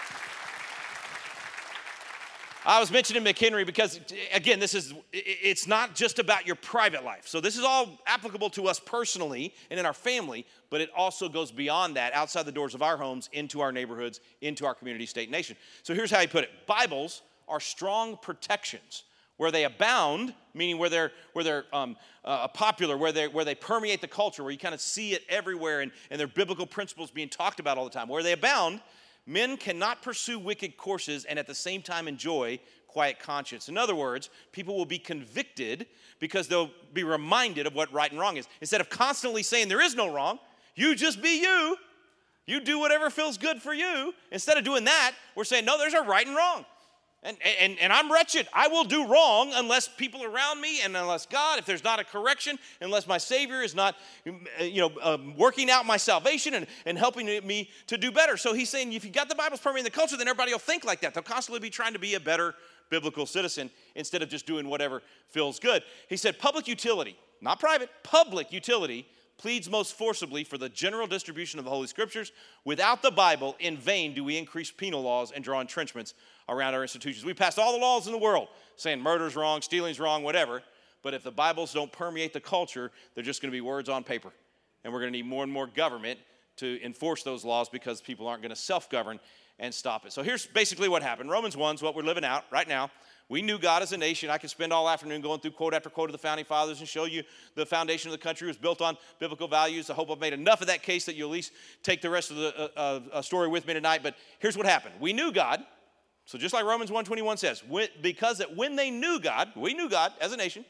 I was mentioning McHenry because, again, this is, it's not just about your private life. So this is all applicable to us personally and in our family, but it also goes beyond that, outside the doors of our homes, into our neighborhoods, into our community, state, nation. So here's how he put it. Bibles are strong protections. Where they abound, meaning where they're, where they're um, uh, popular, where they, where they permeate the culture, where you kind of see it everywhere, and, and they're biblical principles being talked about all the time. Where they abound, men cannot pursue wicked courses and at the same time enjoy quiet conscience. In other words, people will be convicted because they'll be reminded of what right and wrong is. Instead of constantly saying there is no wrong, you just be you. You do whatever feels good for you. Instead of doing that, we're saying, no, there's a right and wrong. And, and, and I'm wretched. I will do wrong unless people around me and unless God, if there's not a correction, unless my Savior is not, you know, um, working out my salvation and, and helping me to do better. So he's saying if you got the Bible's permeating the culture, then everybody will think like that. They'll constantly be trying to be a better biblical citizen instead of just doing whatever feels good. He said public utility, not private, public utility pleads most forcibly for the general distribution of the Holy Scriptures. Without the Bible, in vain do we increase penal laws and draw entrenchments around our institutions. We passed all the laws in the world saying murder's wrong, stealing's wrong, whatever. But if the Bibles don't permeate the culture, they're just going to be words on paper. And we're going to need more and more government to enforce those laws because people aren't going to self-govern and stop it. So here's basically what happened. Romans one is what we're living out right now. We knew God as a nation. I could spend all afternoon going through quote after quote of the Founding Fathers and show you the foundation of the country was built on biblical values. I hope I've made enough of that case that you'll at least take the rest of the uh, uh, story with me tonight. But here's what happened. We knew God. So just like Romans one twenty-one says, because that when they knew God, we knew God as a nation,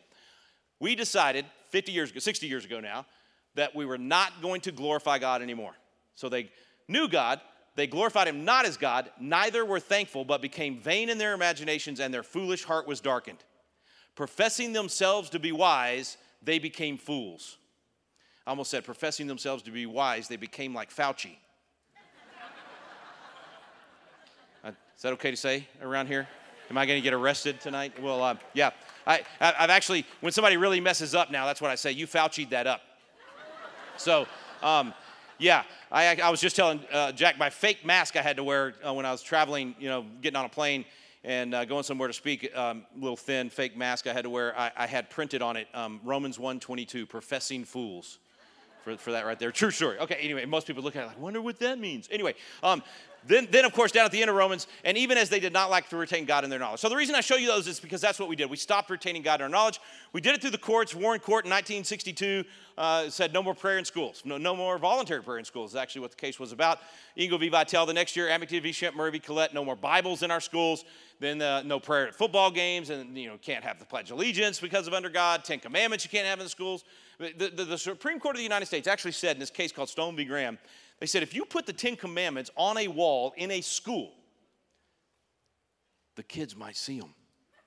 we decided fifty years ago, sixty years ago now, that we were not going to glorify God anymore. So they knew God. They glorified him not as God, neither were thankful, but became vain in their imaginations, and their foolish heart was darkened. Professing themselves to be wise, they became fools. I almost said, professing themselves to be wise, they became like Fauci. uh, is that okay to say around here? Am I going to get arrested tonight? Well, uh, yeah. I, I've actually, when somebody really messes up now, that's what I say. You Fauci'd that up. So, um, yeah, I, I was just telling uh, Jack my fake mask I had to wear uh, when I was traveling, you know, getting on a plane and uh, going somewhere to speak, um, little thin fake mask I had to wear. I, I had printed on it um, Romans one twenty-two, professing fools, for, for that right there. True story. Okay, anyway, most people look at it like, wonder what that means. Anyway, um, then, then, of course, down at the end of Romans, and even as they did not like to retain God in their knowledge. So the reason I show you those is because that's what we did. We stopped retaining God in our knowledge. We did it through the courts. Warren Court in nineteen sixty-two uh, said no more prayer in schools. No, no more voluntary prayer in schools is actually what the case was about. Ingo v. Vitale the next year, Amity v. Shemp, Murray v. Collette, no more Bibles in our schools. Then uh, no prayer at football games, and you know can't have the Pledge of Allegiance because of under God. Ten Commandments you can't have in the schools. The, the, the Supreme Court of the United States actually said in this case called Stone v. Graham, they said if you put the Ten Commandments on a wall in a school, the kids might see them.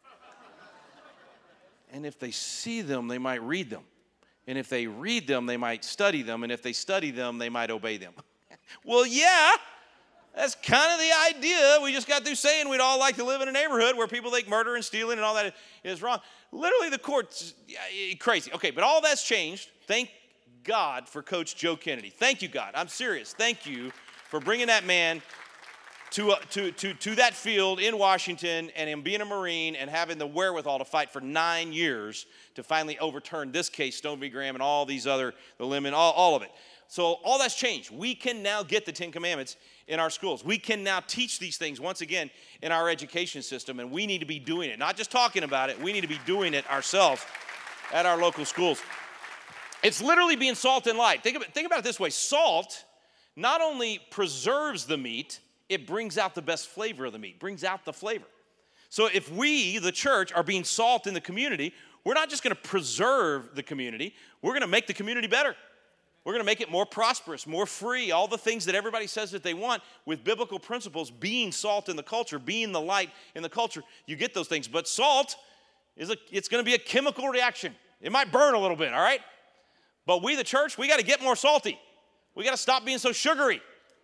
And if they see them, they might read them. And if they read them, they might study them. And if they study them, they might obey them. Well, yeah, that's kind of the idea. We just got through saying we'd all like to live in a neighborhood where people think murder and stealing and all that is wrong. Literally, the court's yeah, crazy. Okay, but all that's changed. Thank God for Coach Joe Kennedy. Thank you, God. I'm serious. Thank you for bringing that man to, uh, to, to, to that field in Washington and him being a Marine and having the wherewithal to fight for nine years to finally overturn this case, Stone v. Graham, and all these other, the Lemon, all, all of it. So all that's changed. We can now get the Ten Commandments in our schools. We can now teach these things once again in our education system, and we need to be doing it. Not just talking about it, we need to be doing it ourselves at our local schools. It's literally being salt and light. Think about, think about it this way. Salt not only preserves the meat, it brings out the best flavor of the meat, brings out the flavor. So if we, the church, are being salt in the community, we're not just going to preserve the community, we're going to make the community better. We're going to make it more prosperous, more free, all the things that everybody says that they want with biblical principles, being salt in the culture, being the light in the culture. You get those things. But salt, is a, it's going to be a chemical reaction. It might burn a little bit, all right? But we, the church, we got to get more salty. We got to stop being so sugary.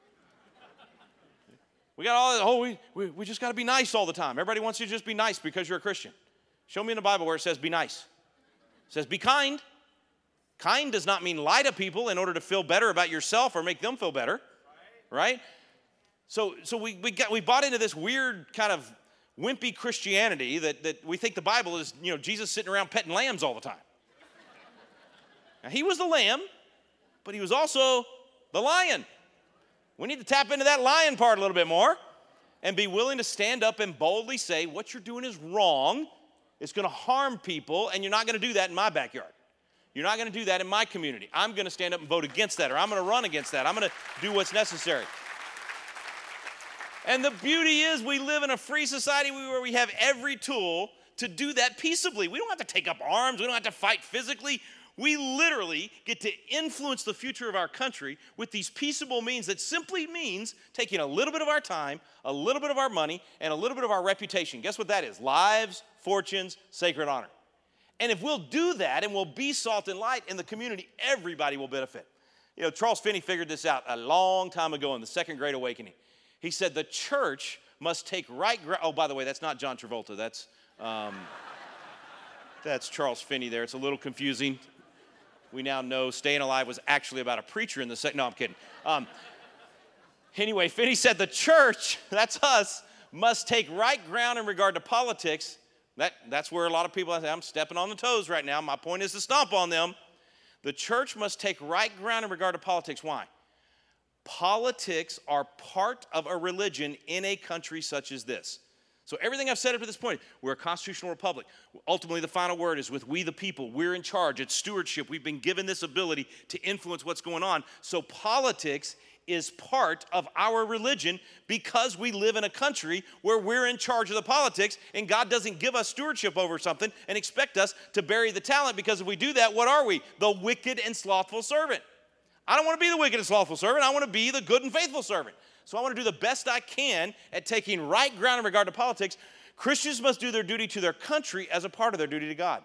We got all, oh, we, we, we just got to be nice all the time. Everybody wants you to just be nice because you're a Christian. Show me in the Bible where it says be nice. It says be kind. Kind does not mean lie to people in order to feel better about yourself or make them feel better, right? So, so we we got we bought into this weird kind of wimpy Christianity that, that we think the Bible is, you know, Jesus sitting around petting lambs all the time. Now, he was the lamb, but he was also the lion. We need to tap into that lion part a little bit more and be willing to stand up and boldly say what you're doing is wrong. It's going to harm people, and you're not going to do that in my backyard. You're not going to do that in my community. I'm going to stand up and vote against that, or I'm going to run against that. I'm going to do what's necessary. And the beauty is we live in a free society where we have every tool to do that peaceably. We don't have to take up arms. We don't have to fight physically. We literally get to influence the future of our country with these peaceable means that simply means taking a little bit of our time, a little bit of our money, and a little bit of our reputation. Guess what that is? Lives, fortunes, sacred honor. And if we'll do that and we'll be salt and light in the community, everybody will benefit. You know, Charles Finney figured this out a long time ago in the Second Great Awakening. He said the church must take right ground. Oh, by the way, that's not John Travolta. That's, um, that's Charles Finney there. It's a little confusing. We now know Staying Alive was actually about a preacher in the second. No, I'm kidding. Um, anyway, Finney said the church, that's us, must take right ground in regard to politics. That, that's where a lot of people say, I'm stepping on the toes right now. My point is to stomp on them. The church must take right ground in regard to politics. Why? Politics are part of a religion in a country such as this. So everything I've said up to this point, we're a constitutional republic. Ultimately, the final word is with we the people. We're in charge. It's stewardship. We've been given this ability to influence what's going on. So politics is part of our religion because we live in a country where we're in charge of the politics, and God doesn't give us stewardship over something and expect us to bury the talent, because if we do that, what are we? The wicked and slothful servant. I don't want to be the wicked and slothful servant. I want to be the good and faithful servant. So I want to do the best I can at taking right ground in regard to politics. Christians must do their duty to their country as a part of their duty to God.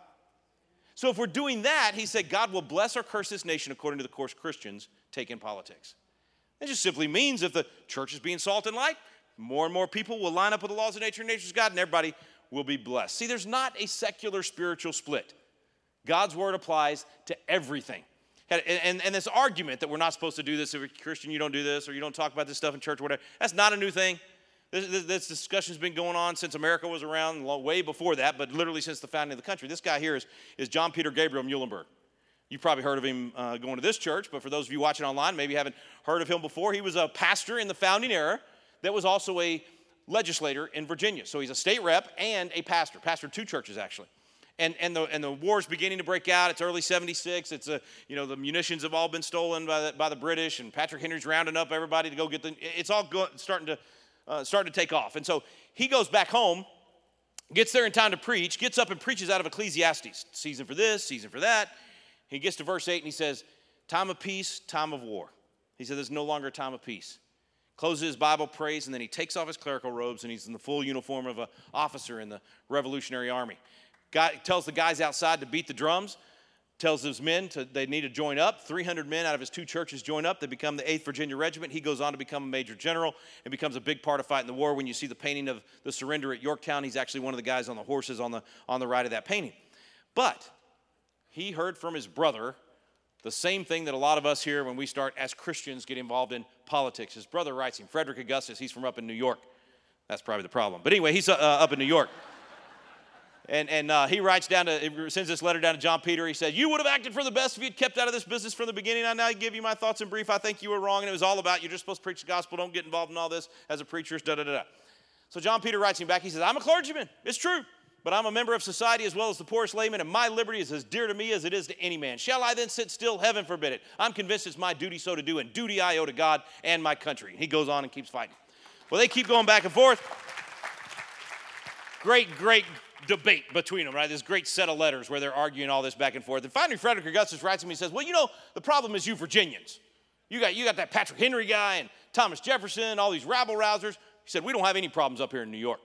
So if we're doing that, he said, God will bless or curse this nation according to the course Christians take in politics. It just simply means if the church is being salt and light, more and more people will line up with the laws of nature and nature's God, and everybody will be blessed. See, there's not a secular spiritual split. God's word applies to everything. And, and, and this argument that we're not supposed to do this, if you're a Christian, you don't do this, or you don't talk about this stuff in church or whatever, that's not a new thing. This, this, this discussion's been going on since America was around, way before that, but literally since the founding of the country. This guy here is, is John Peter Gabriel Muhlenberg. You've probably heard of him uh, going to this church, but for those of you watching online, maybe you haven't heard of him before. He was a pastor in the founding era that was also a legislator in Virginia. So he's a state rep and a pastor, pastored two churches actually. And, and, the, and the war's beginning to break out. It's early seventy-six. It's a, you know, the munitions have all been stolen by the, by the British, and Patrick Henry's rounding up everybody to go get the, it's all go, starting to uh, starting to take off. And so he goes back home, gets there in time to preach, gets up and preaches out of Ecclesiastes. Season for this, season for that. He gets to verse eight and he says, time of peace, time of war. He said, there's no longer a time of peace. Closes his Bible, prays, and then he takes off his clerical robes, and he's in the full uniform of an officer in the Revolutionary Army. God tells the guys outside to beat the drums, tells his men to, they need to join up. three hundred men out of his two churches join up. They become the eighth Virginia Regiment. He goes on to become a major general and becomes a big part of fighting the war. When you see the painting of the surrender at Yorktown, he's actually one of the guys on the horses on the, on the right of that painting. But he heard from his brother the same thing that a lot of us here, when we start as Christians, get involved in politics. His brother writes him, Frederick Augustus. He's from up in New York. That's probably the problem. But anyway, he's uh, up in New York. And, and uh, he writes down to, he sends this letter down to John Peter. He said, you would have acted for the best if you'd kept out of this business from the beginning. I now give you my thoughts in brief. I think you were wrong, and it was all about you're just supposed to preach the gospel. Don't get involved in all this as a preacher. Da, da, da, da. So John Peter writes him back. He says, I'm a clergyman. It's true. But I'm a member of society as well as the poorest layman, and my liberty is as dear to me as it is to any man. Shall I then sit still? Heaven forbid it. I'm convinced it's my duty so to do, and duty I owe to God and my country. And he goes on and keeps fighting. Well, they keep going back and forth. Great, great debate between them, right? This great set of letters where they're arguing all this back and forth. And finally, Frederick Augustus writes to me and says, well, you know, the problem is you Virginians. You got, you got that Patrick Henry guy and Thomas Jefferson, all these rabble-rousers. He said, we don't have any problems up here in New York.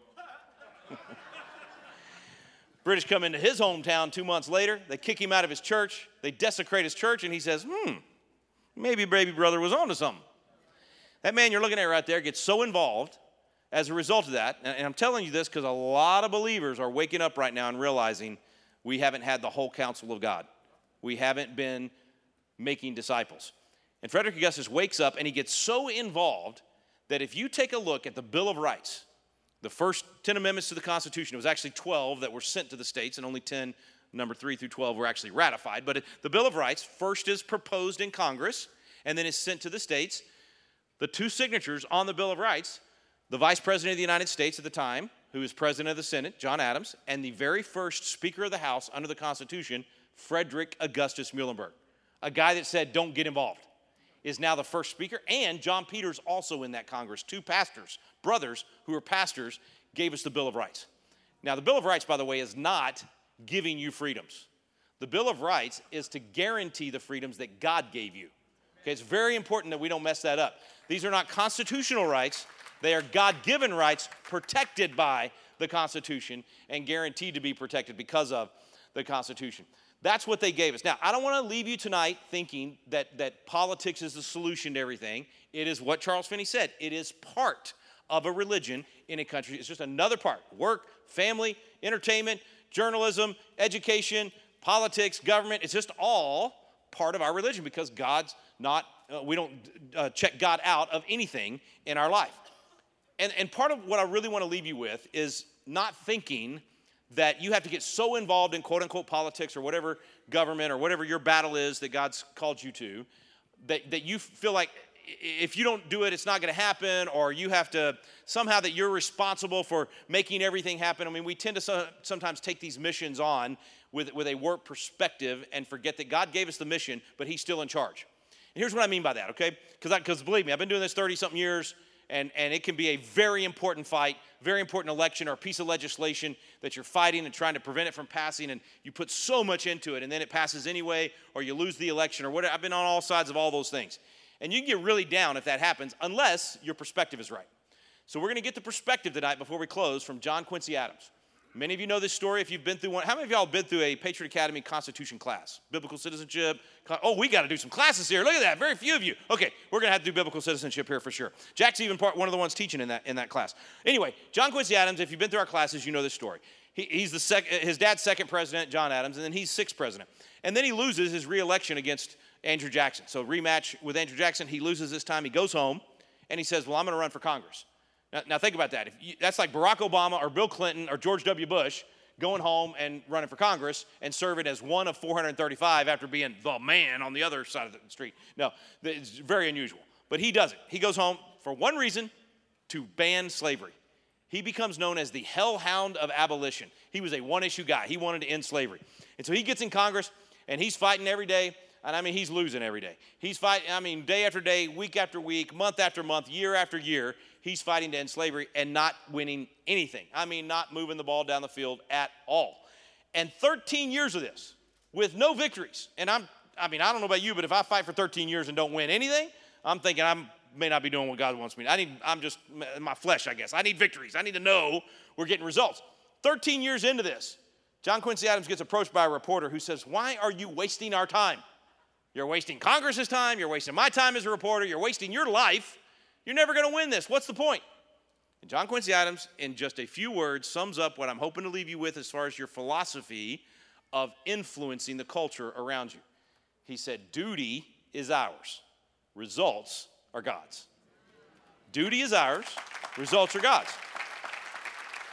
British come into his hometown two months later. They kick him out of his church. They desecrate his church, and he says, hmm, maybe baby brother was onto something. That man you're looking at right there gets so involved as a result of that, and I'm telling you this because a lot of believers are waking up right now and realizing we haven't had the whole counsel of God. We haven't been making disciples. And Frederick Augustus wakes up, and he gets so involved that if you take a look at the Bill of Rights, the first ten amendments to the Constitution, it was actually twelve that were sent to the states, and only ten, number three through twelve, were actually ratified. But the Bill of Rights first is proposed in Congress and then is sent to the states. The two signatures on the Bill of Rights, the Vice President of the United States at the time, who is President of the Senate, John Adams, and the very first Speaker of the House under the Constitution, Frederick Augustus Muhlenberg, a guy that said, don't get involved, is now the first speaker. And John Peters also in that Congress. Two pastors, brothers who are pastors, gave us the Bill of Rights. Now, the Bill of Rights, by the way, is not giving you freedoms. The Bill of Rights is to guarantee the freedoms that God gave you. Okay, it's very important that we don't mess that up. These are not constitutional rights. They are God-given rights protected by the Constitution and guaranteed to be protected because of the Constitution. That's what they gave us. Now, I don't want to leave you tonight thinking that, that politics is the solution to everything. It is what Charles Finney said. It is part of a religion in a country. It's just another part. Work, family, entertainment, journalism, education, politics, government. It's just all part of our religion because God's not, uh, we don't uh, check God out of anything in our life. And, and part of what I really want to leave you with is not thinking that you have to get so involved in quote-unquote politics or whatever government or whatever your battle is that God's called you to, that, that you feel like if you don't do it, it's not going to happen, or you have to somehow that you're responsible for making everything happen. I mean, we tend to so, sometimes take these missions on with, with a work perspective and forget that God gave us the mission, but he's still in charge. And here's what I mean by that, okay? Because because believe me, I've been doing this thirty-something years, and, and it can be a very important fight, very important election or a piece of legislation that you're fighting and trying to prevent it from passing, and you put so much into it, and then it passes anyway, or you lose the election, or whatever. I've been on all sides of all those things. And you can get really down if that happens, unless your perspective is right. So we're going to get the perspective tonight before we close from John Quincy Adams. Many of you know this story if you've been through one. How many of y'all have been through a Patriot Academy Constitution class? Biblical citizenship. Oh, we got to do some classes here. Look at that. Very few of you. Okay, we're going to have to do biblical citizenship here for sure. Jack's even part, one of the ones teaching in that, in that class. Anyway, John Quincy Adams, if you've been through our classes, you know this story. He, he's the sec, his dad's second president, John Adams, and then he's sixth president. And then he loses his re-election against Andrew Jackson. So rematch with Andrew Jackson. He loses this time. He goes home, and he says, well, I'm going to run for Congress. Now, now think about that. If you, that's like Barack Obama or Bill Clinton or George W. Bush going home and running for Congress and serving as one of four hundred thirty-five after being the man on the other side of the street. No, it's very unusual. But he does it. He goes home for one reason, to ban slavery. He becomes known as the hellhound of abolition. He was a one-issue guy. He wanted to end slavery. And so he gets in Congress, and he's fighting every day. And I mean, he's losing every day. He's fighting, I mean, day after day, week after week, month after month, year after year, he's fighting to end slavery and not winning anything. I mean, not moving the ball down the field at all. And thirteen years of this with no victories. And I'm, I mean, I don't know about you, but if I fight for thirteen years and don't win anything, I'm thinking I may not be doing what God wants me to. I need, I'm just, my flesh, I guess. I need victories. I need to know we're getting results. thirteen years into this, John Quincy Adams gets approached by a reporter who says, why are you wasting our time? You're wasting Congress's time. You're wasting my time as a reporter. You're wasting your life. You're never going to win this. What's the point? And John Quincy Adams, in just a few words, sums up what I'm hoping to leave you with as far as your philosophy of influencing the culture around you. He said, duty is ours. Results are God's. Duty is ours. Results are God's.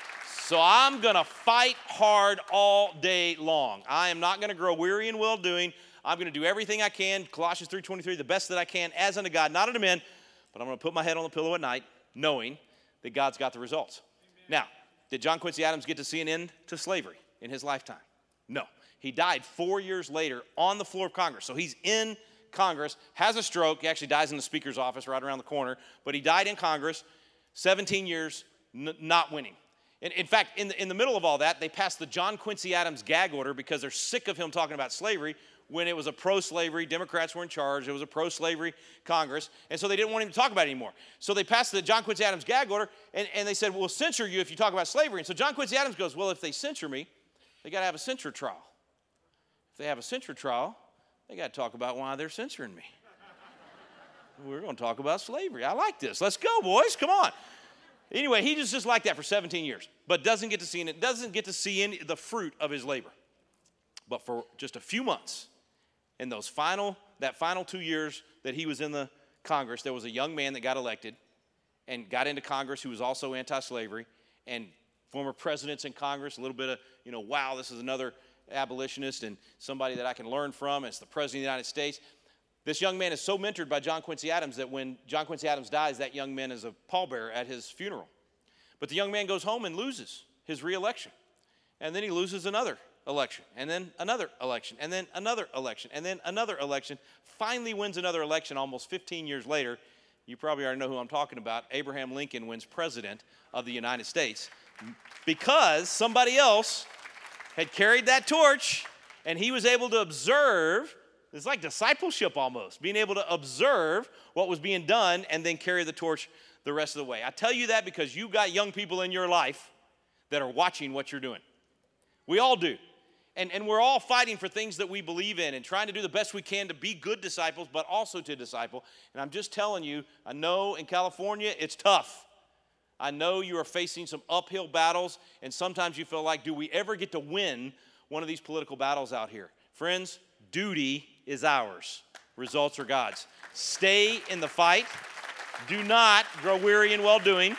So I'm going to fight hard all day long. I am not going to grow weary in well-doing. I'm going to do everything I can, Colossians three twenty-three, the best that I can, as unto God, not unto men, but I'm going to put my head on the pillow at night, knowing that God's got the results. Amen. Now, did John Quincy Adams get to see an end to slavery in his lifetime? No. He died four years later on the floor of Congress. So he's in Congress, has a stroke. He actually dies in the speaker's office right around the corner. But he died in Congress, seventeen years, n- not winning. In, in fact, in the, in the middle of all that, they passed the John Quincy Adams gag order because they're sick of him talking about slavery when it was a pro-slavery, Democrats were in charge, it was a pro-slavery Congress, and so they didn't want him to talk about it anymore. So they passed the John Quincy Adams gag order, and, and they said, we'll censor you if you talk about slavery. And so John Quincy Adams goes, well, if they censor me, they got to have a censure trial. If they have a censure trial, they got to talk about why they're censoring me. We're going to talk about slavery. I like this. Let's go, boys. Come on. Anyway, he just just like that for seventeen years, but doesn't get to see it. Doesn't get to see any, the fruit of his labor. But for just a few months, in those final that final two years that he was in the Congress, there was a young man that got elected and got into Congress who was also anti-slavery, and former presidents in Congress. A little bit of you know, wow, this is another abolitionist and somebody that I can learn from. It's the President of the United States. This young man is so mentored by John Quincy Adams that when John Quincy Adams dies, that young man is a pallbearer at his funeral. But the young man goes home and loses his re-election. And then he loses another election, and then another election, and then another election, and then another election. Finally wins another election almost fifteen years later. You probably already know who I'm talking about. Abraham Lincoln wins president of the United States because somebody else had carried that torch, and he was able to observe. It's like discipleship almost, being able to observe what was being done and then carry the torch the rest of the way. I tell you that because you got young people in your life that are watching what you're doing. We all do. And, and we're all fighting for things that we believe in and trying to do the best we can to be good disciples, but also to disciple. And I'm just telling you, I know in California it's tough. I know you are facing some uphill battles, and sometimes you feel like, do we ever get to win one of these political battles out here? Friends, duty is ours. Results are God's. Stay in the fight. Do not grow weary in well-doing.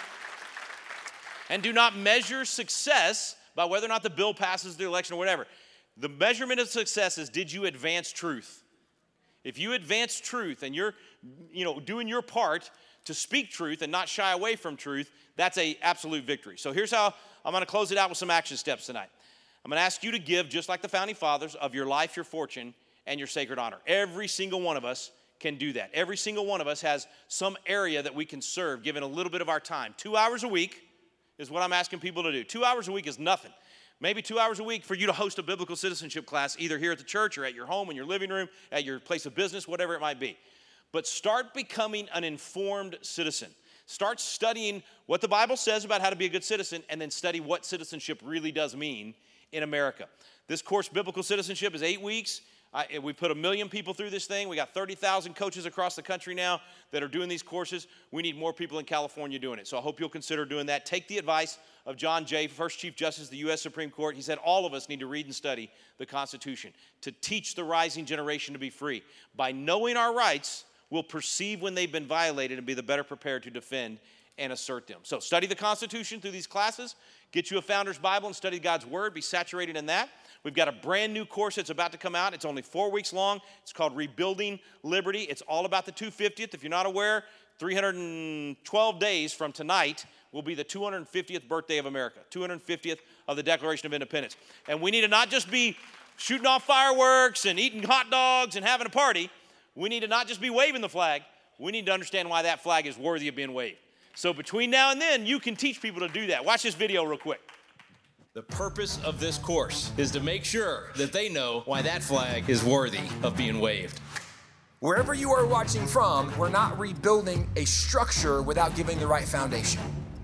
And do not measure success by whether or not the bill passes the election or whatever. The measurement of success is, did you advance truth? If you advance truth and you're, you know, doing your part to speak truth and not shy away from truth, that's an absolute victory. So here's how I'm going to close it out with some action steps tonight. I'm going to ask you to give, just like the founding fathers, of your life, your fortune, and your sacred honor. Every single one of us can do that. Every single one of us has some area that we can serve, given a little bit of our time. Two hours a week is what I'm asking people to do. Two hours a week is nothing. Maybe two hours a week for you to host a biblical citizenship class, either here at the church or at your home, in your living room, at your place of business, whatever it might be. But start becoming an informed citizen. Start studying what the Bible says about how to be a good citizen, and then study what citizenship really does mean in America. This course, Biblical Citizenship, is eight weeks. I, we put a million people through this thing. We got thirty thousand coaches across the country now that are doing these courses. We need more people in California doing it. So I hope you'll consider doing that. Take the advice of John Jay, first Chief Justice of the U S Supreme Court. He said all of us need to read and study the Constitution to teach the rising generation to be free. By knowing our rights, we'll perceive when they've been violated and be the better prepared to defend and assert them. So study the Constitution through these classes. Get you a Founder's Bible and study God's Word. Be saturated in that. We've got a brand new course that's about to come out. It's only four weeks long. It's called Rebuilding Liberty. It's all about the two hundred fiftieth. If you're not aware, three hundred twelve days from tonight will be the two hundred fiftieth birthday of America, two hundred fiftieth of the Declaration of Independence. And we need to not just be shooting off fireworks and eating hot dogs and having a party. We need to not just be waving the flag. We need to understand why that flag is worthy of being waved. So between now and then, you can teach people to do that. Watch this video real quick. The purpose of this course is to make sure that they know why that flag is worthy of being waved. Wherever you are watching from, we're not rebuilding a structure without giving the right foundation.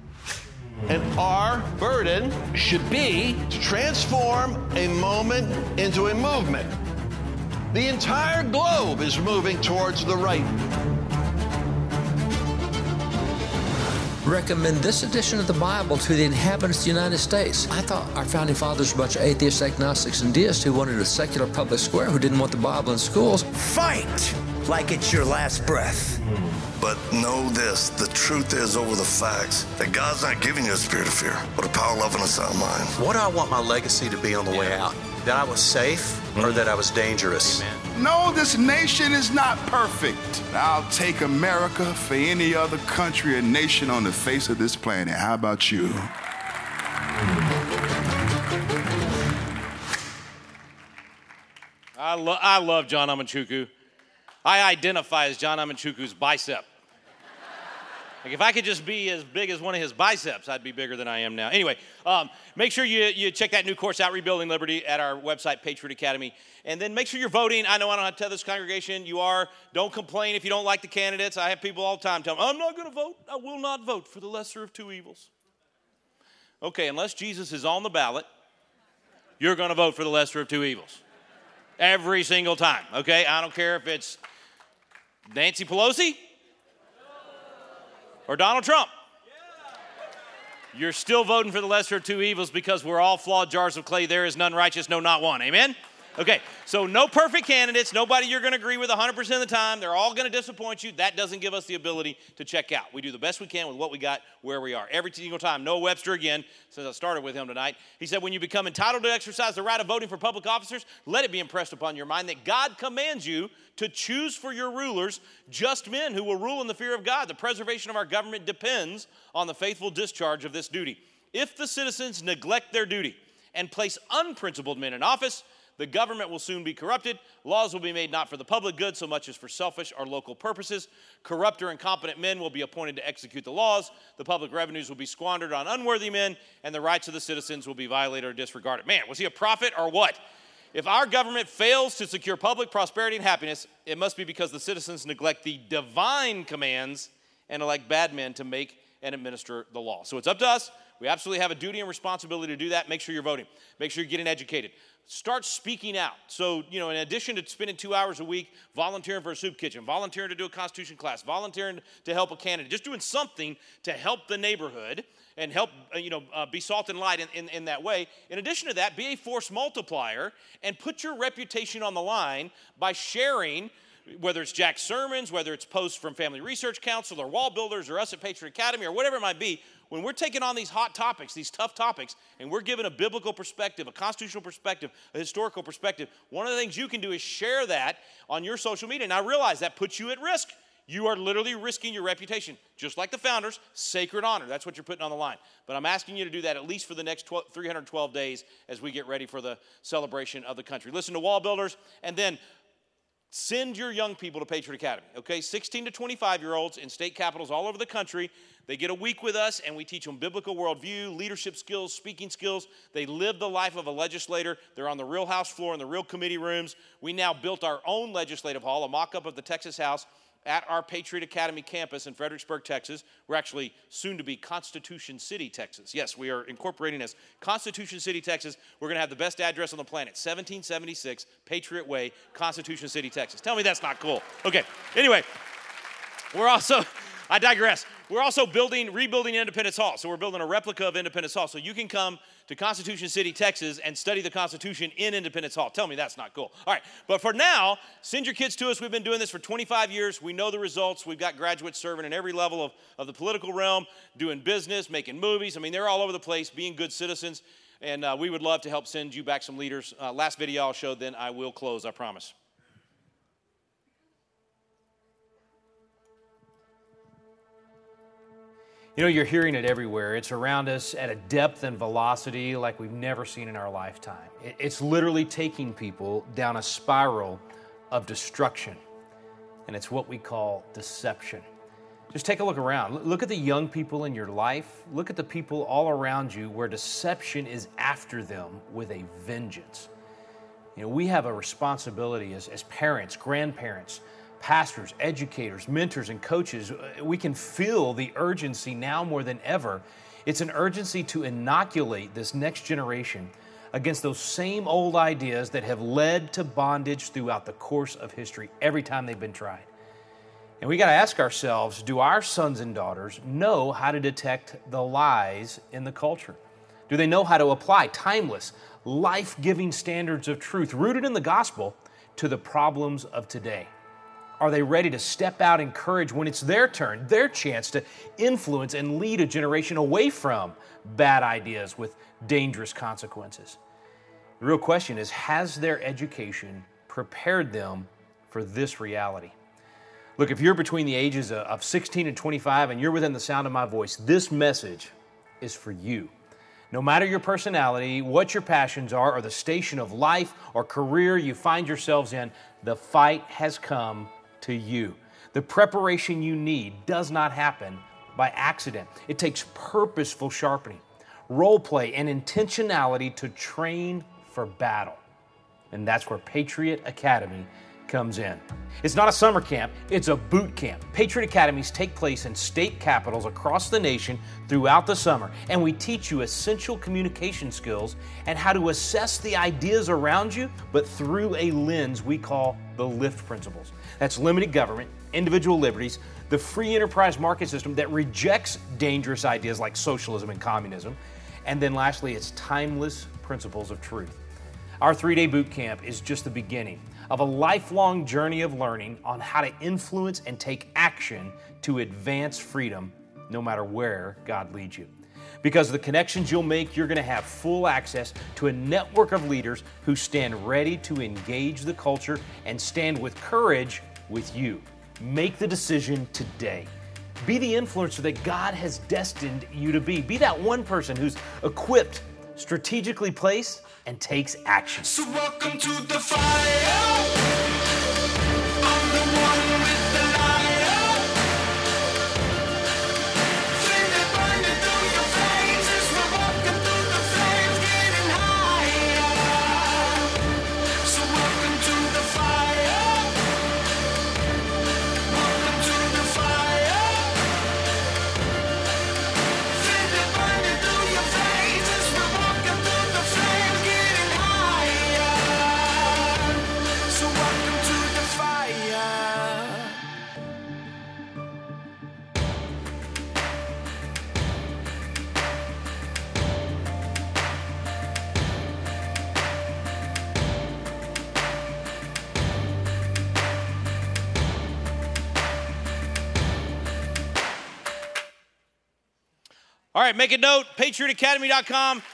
And our burden should be to transform a moment into a movement. The entire globe is moving towards the right. Recommend this edition of the Bible to the inhabitants of the United States. I thought our founding fathers were a bunch of atheists, agnostics, and deists who wanted a secular public square, who didn't want the Bible in schools. Fight like it's your last breath. But know this, the truth is over the facts, that God's not giving you a spirit of fear, but a power, love, and a sound mind. What do I want my legacy to be on the yeah. way out? That I was safe mm-hmm. or that I was dangerous? Amen. No, this nation is not perfect. I'll take America for any other country or nation on the face of this planet. How about you? I, lo- I love John Amanchukwu. I identify as John Amanchukwu's bicep. Like if I could just be as big as one of his biceps, I'd be bigger than I am now. Anyway, um, make sure you, you check that new course out, Rebuilding Liberty, at our website, Patriot Academy. And then make sure you're voting. I know I don't have to tell this congregation you are. Don't complain if you don't like the candidates. I have people all the time tell me, I'm not going to vote. I will not vote for the lesser of two evils. Okay, unless Jesus is on the ballot, you're going to vote for the lesser of two evils. Every single time, okay? I don't care if it's Nancy Pelosi or Donald Trump. You're still voting for the lesser of two evils because we're all flawed jars of clay. There is none righteous, no, not one. Amen? Okay, so no perfect candidates. Nobody you're going to agree with one hundred percent of the time. They're all going to disappoint you. That doesn't give us the ability to check out. We do the best we can with what we got, where we are. Every single time. Noah Webster again, since I started with him tonight, he said, when you become entitled to exercise the right of voting for public officers, let it be impressed upon your mind that God commands you to choose for your rulers just men who will rule in the fear of God. The preservation of our government depends on the faithful discharge of this duty. If the citizens neglect their duty and place unprincipled men in office, the government will soon be corrupted. Laws will be made not for the public good so much as for selfish or local purposes. Corrupt or incompetent men will be appointed to execute the laws. The public revenues will be squandered on unworthy men, and the rights of the citizens will be violated or disregarded. Man, was he a prophet or what? If our government fails to secure public prosperity and happiness, it must be because the citizens neglect the divine commands and elect bad men to make and administer the law. So it's up to us. We absolutely have a duty and responsibility to do that. Make sure you're voting. Make sure you're getting educated. Start speaking out. So, you know, in addition to spending two hours a week volunteering for a soup kitchen, volunteering to do a Constitution class, volunteering to help a candidate, just doing something to help the neighborhood and help, uh, you know, uh, be salt and light in, in, in that way. In addition to that, be a force multiplier and put your reputation on the line by sharing, whether it's Jack's sermons, whether it's posts from Family Research Council or Wall Builders or us at Patriot Academy or whatever it might be. When we're taking on these hot topics, these tough topics, and we're given a biblical perspective, a constitutional perspective, a historical perspective, one of the things you can do is share that on your social media. And I realize that puts you at risk. You are literally risking your reputation. Just like the founders, sacred honor. That's what you're putting on the line. But I'm asking you to do that at least for the next three hundred twelve days as we get ready for the celebration of the country. Listen to Wall Builders, and then send your young people to Patriot Academy, okay? sixteen to twenty-five-year-olds in state capitals all over the country. They get a week with us, and we teach them biblical worldview, leadership skills, speaking skills. They live the life of a legislator. They're on the real House floor in the real committee rooms. We now built our own legislative hall, a mock-up of the Texas House, at our Patriot Academy campus in Fredericksburg, Texas. We're actually soon to be Constitution City, Texas. Yes, we are incorporating as Constitution City, Texas. We're going to have the best address on the planet, seventeen seventy-six Patriot Way, Constitution City, Texas. Tell me that's not cool. Okay, anyway, we're also, I digress. We're also building, rebuilding Independence Hall. So we're building a replica of Independence Hall. So you can come to Constitution City, Texas, and study the Constitution in Independence Hall. Tell me that's not cool. All right, but for now, send your kids to us. We've been doing this for twenty-five years. We know the results. We've got graduates serving in every level of, of the political realm, doing business, making movies. I mean, they're all over the place, being good citizens, and uh, we would love to help send you back some leaders. Uh, last video I'll show, then I will close, I promise. You know, you're hearing it everywhere. It's around us at a depth and velocity like we've never seen in our lifetime. It's literally taking people down a spiral of destruction, and it's what we call deception. Just take a look around. Look at the young people in your life. Look at the people all around you where deception is after them with a vengeance. You know, we have a responsibility as, as parents, grandparents, pastors, educators, mentors, and coaches. We can feel the urgency now more than ever. It's an urgency to inoculate this next generation against those same old ideas that have led to bondage throughout the course of history every time they've been tried. And we got to ask ourselves, do our sons and daughters know how to detect the lies in the culture? Do they know how to apply timeless, life-giving standards of truth rooted in the gospel to the problems of today? Are they ready to step out in courage when it's their turn, their chance to influence and lead a generation away from bad ideas with dangerous consequences? The real question is, has their education prepared them for this reality? Look, if you're between the ages of sixteen and twenty-five and you're within the sound of my voice, this message is for you. No matter your personality, what your passions are, or the station of life or career you find yourselves in, the fight has come to you. The preparation you need does not happen by accident. It takes purposeful sharpening, role play, and intentionality to train for battle. And that's where Patriot Academy comes in. It's not a summer camp, it's a boot camp. Patriot Academies take place in state capitals across the nation throughout the summer, and we teach you essential communication skills and how to assess the ideas around you, but through a lens we call the LIFT principles. That's limited government, individual liberties, the free enterprise market system that rejects dangerous ideas like socialism and communism, and then lastly, it's timeless principles of truth. Our three-day boot camp is just the beginning of a lifelong journey of learning on how to influence and take action to advance freedom no matter where God leads you. Because of the connections you'll make, you're going to have full access to a network of leaders who stand ready to engage the culture and stand with courage with you. Make the decision today. Be the influencer that God has destined you to be. Be that one person who's equipped, strategically placed, and takes action. So welcome to the fire. I'm the one with the lighter. Feel it burning through your veins as we're walking through the flames, getting higher. So welcome to the fire. Welcome to the fire. Feel it burning through your veins as we're walking through the flames. All right, make a note, patriot academy dot com.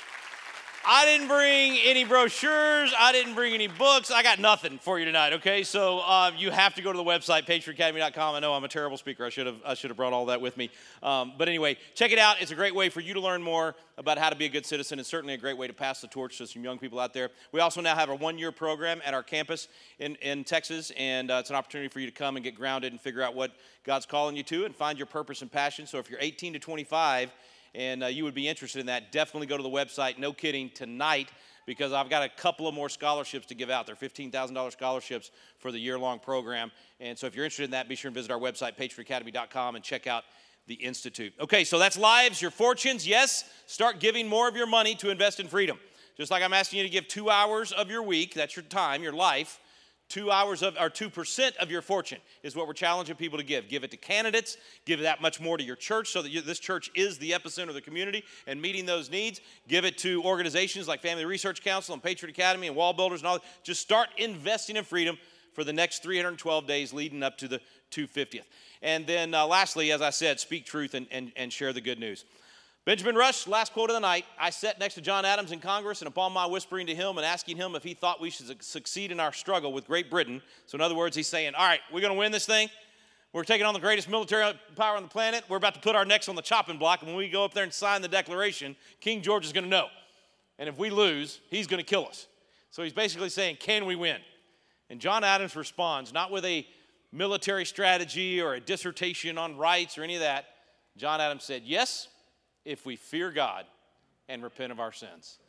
I didn't bring any brochures. I didn't bring any books. I got nothing for you tonight, okay? So uh, you have to go to the website, patriot academy dot com. I know I'm a terrible speaker. I should have I should have brought all that with me. Um, but anyway, check it out. It's a great way for you to learn more about how to be a good citizen. It's certainly a great way to pass the torch to some young people out there. We also now have a one-year program at our campus in, in Texas, and uh, it's an opportunity for you to come and get grounded and figure out what God's calling you to and find your purpose and passion. So if you're eighteen to twenty-five, and uh, you would be interested in that, definitely go to the website, no kidding, tonight, because I've got a couple of more scholarships to give out. They're fifteen thousand dollars scholarships for the year-long program. And so if you're interested in that, be sure and visit our website, patriot academy dot com, and check out the Institute. Okay, so that's lives, your fortunes. Yes, start giving more of your money to invest in freedom. Just like I'm asking you to give two hours of your week, that's your time, your life, Two hours of, or two percent of your fortune is what we're challenging people to give. Give it to candidates. Give that much more to your church so that you, this church is the epicenter of the community and meeting those needs. Give it to organizations like Family Research Council and Patriot Academy and Wall Builders and all that. Just start investing in freedom for the next three hundred twelve days leading up to the two hundred fiftieth. And then uh, lastly, as I said, speak truth and, and, and share the good news. Benjamin Rush, last quote of the night, I sat next to John Adams in Congress, and upon my whispering to him and asking him if he thought we should succeed in our struggle with Great Britain, so in other words, he's saying, all right, we're going to win this thing. We're taking on the greatest military power on the planet. We're about to put our necks on the chopping block, and when we go up there and sign the Declaration, King George is going to know. And if we lose, he's going to kill us. So he's basically saying, can we win? And John Adams responds, not with a military strategy or a dissertation on rights or any of that. John Adams said, yes, if we fear God and repent of our sins.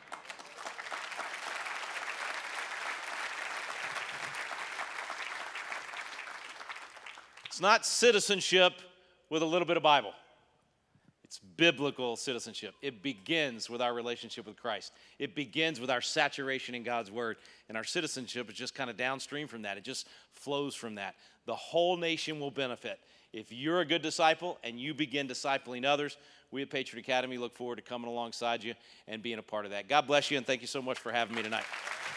It's not citizenship with a little bit of Bible. It's biblical citizenship. It begins with our relationship with Christ. It begins with our saturation in God's word. And our citizenship is just kind of downstream from that. It just flows from that. The whole nation will benefit. If you're a good disciple and you begin discipling others, we at Patriot Academy look forward to coming alongside you and being a part of that. God bless you, and thank you so much for having me tonight.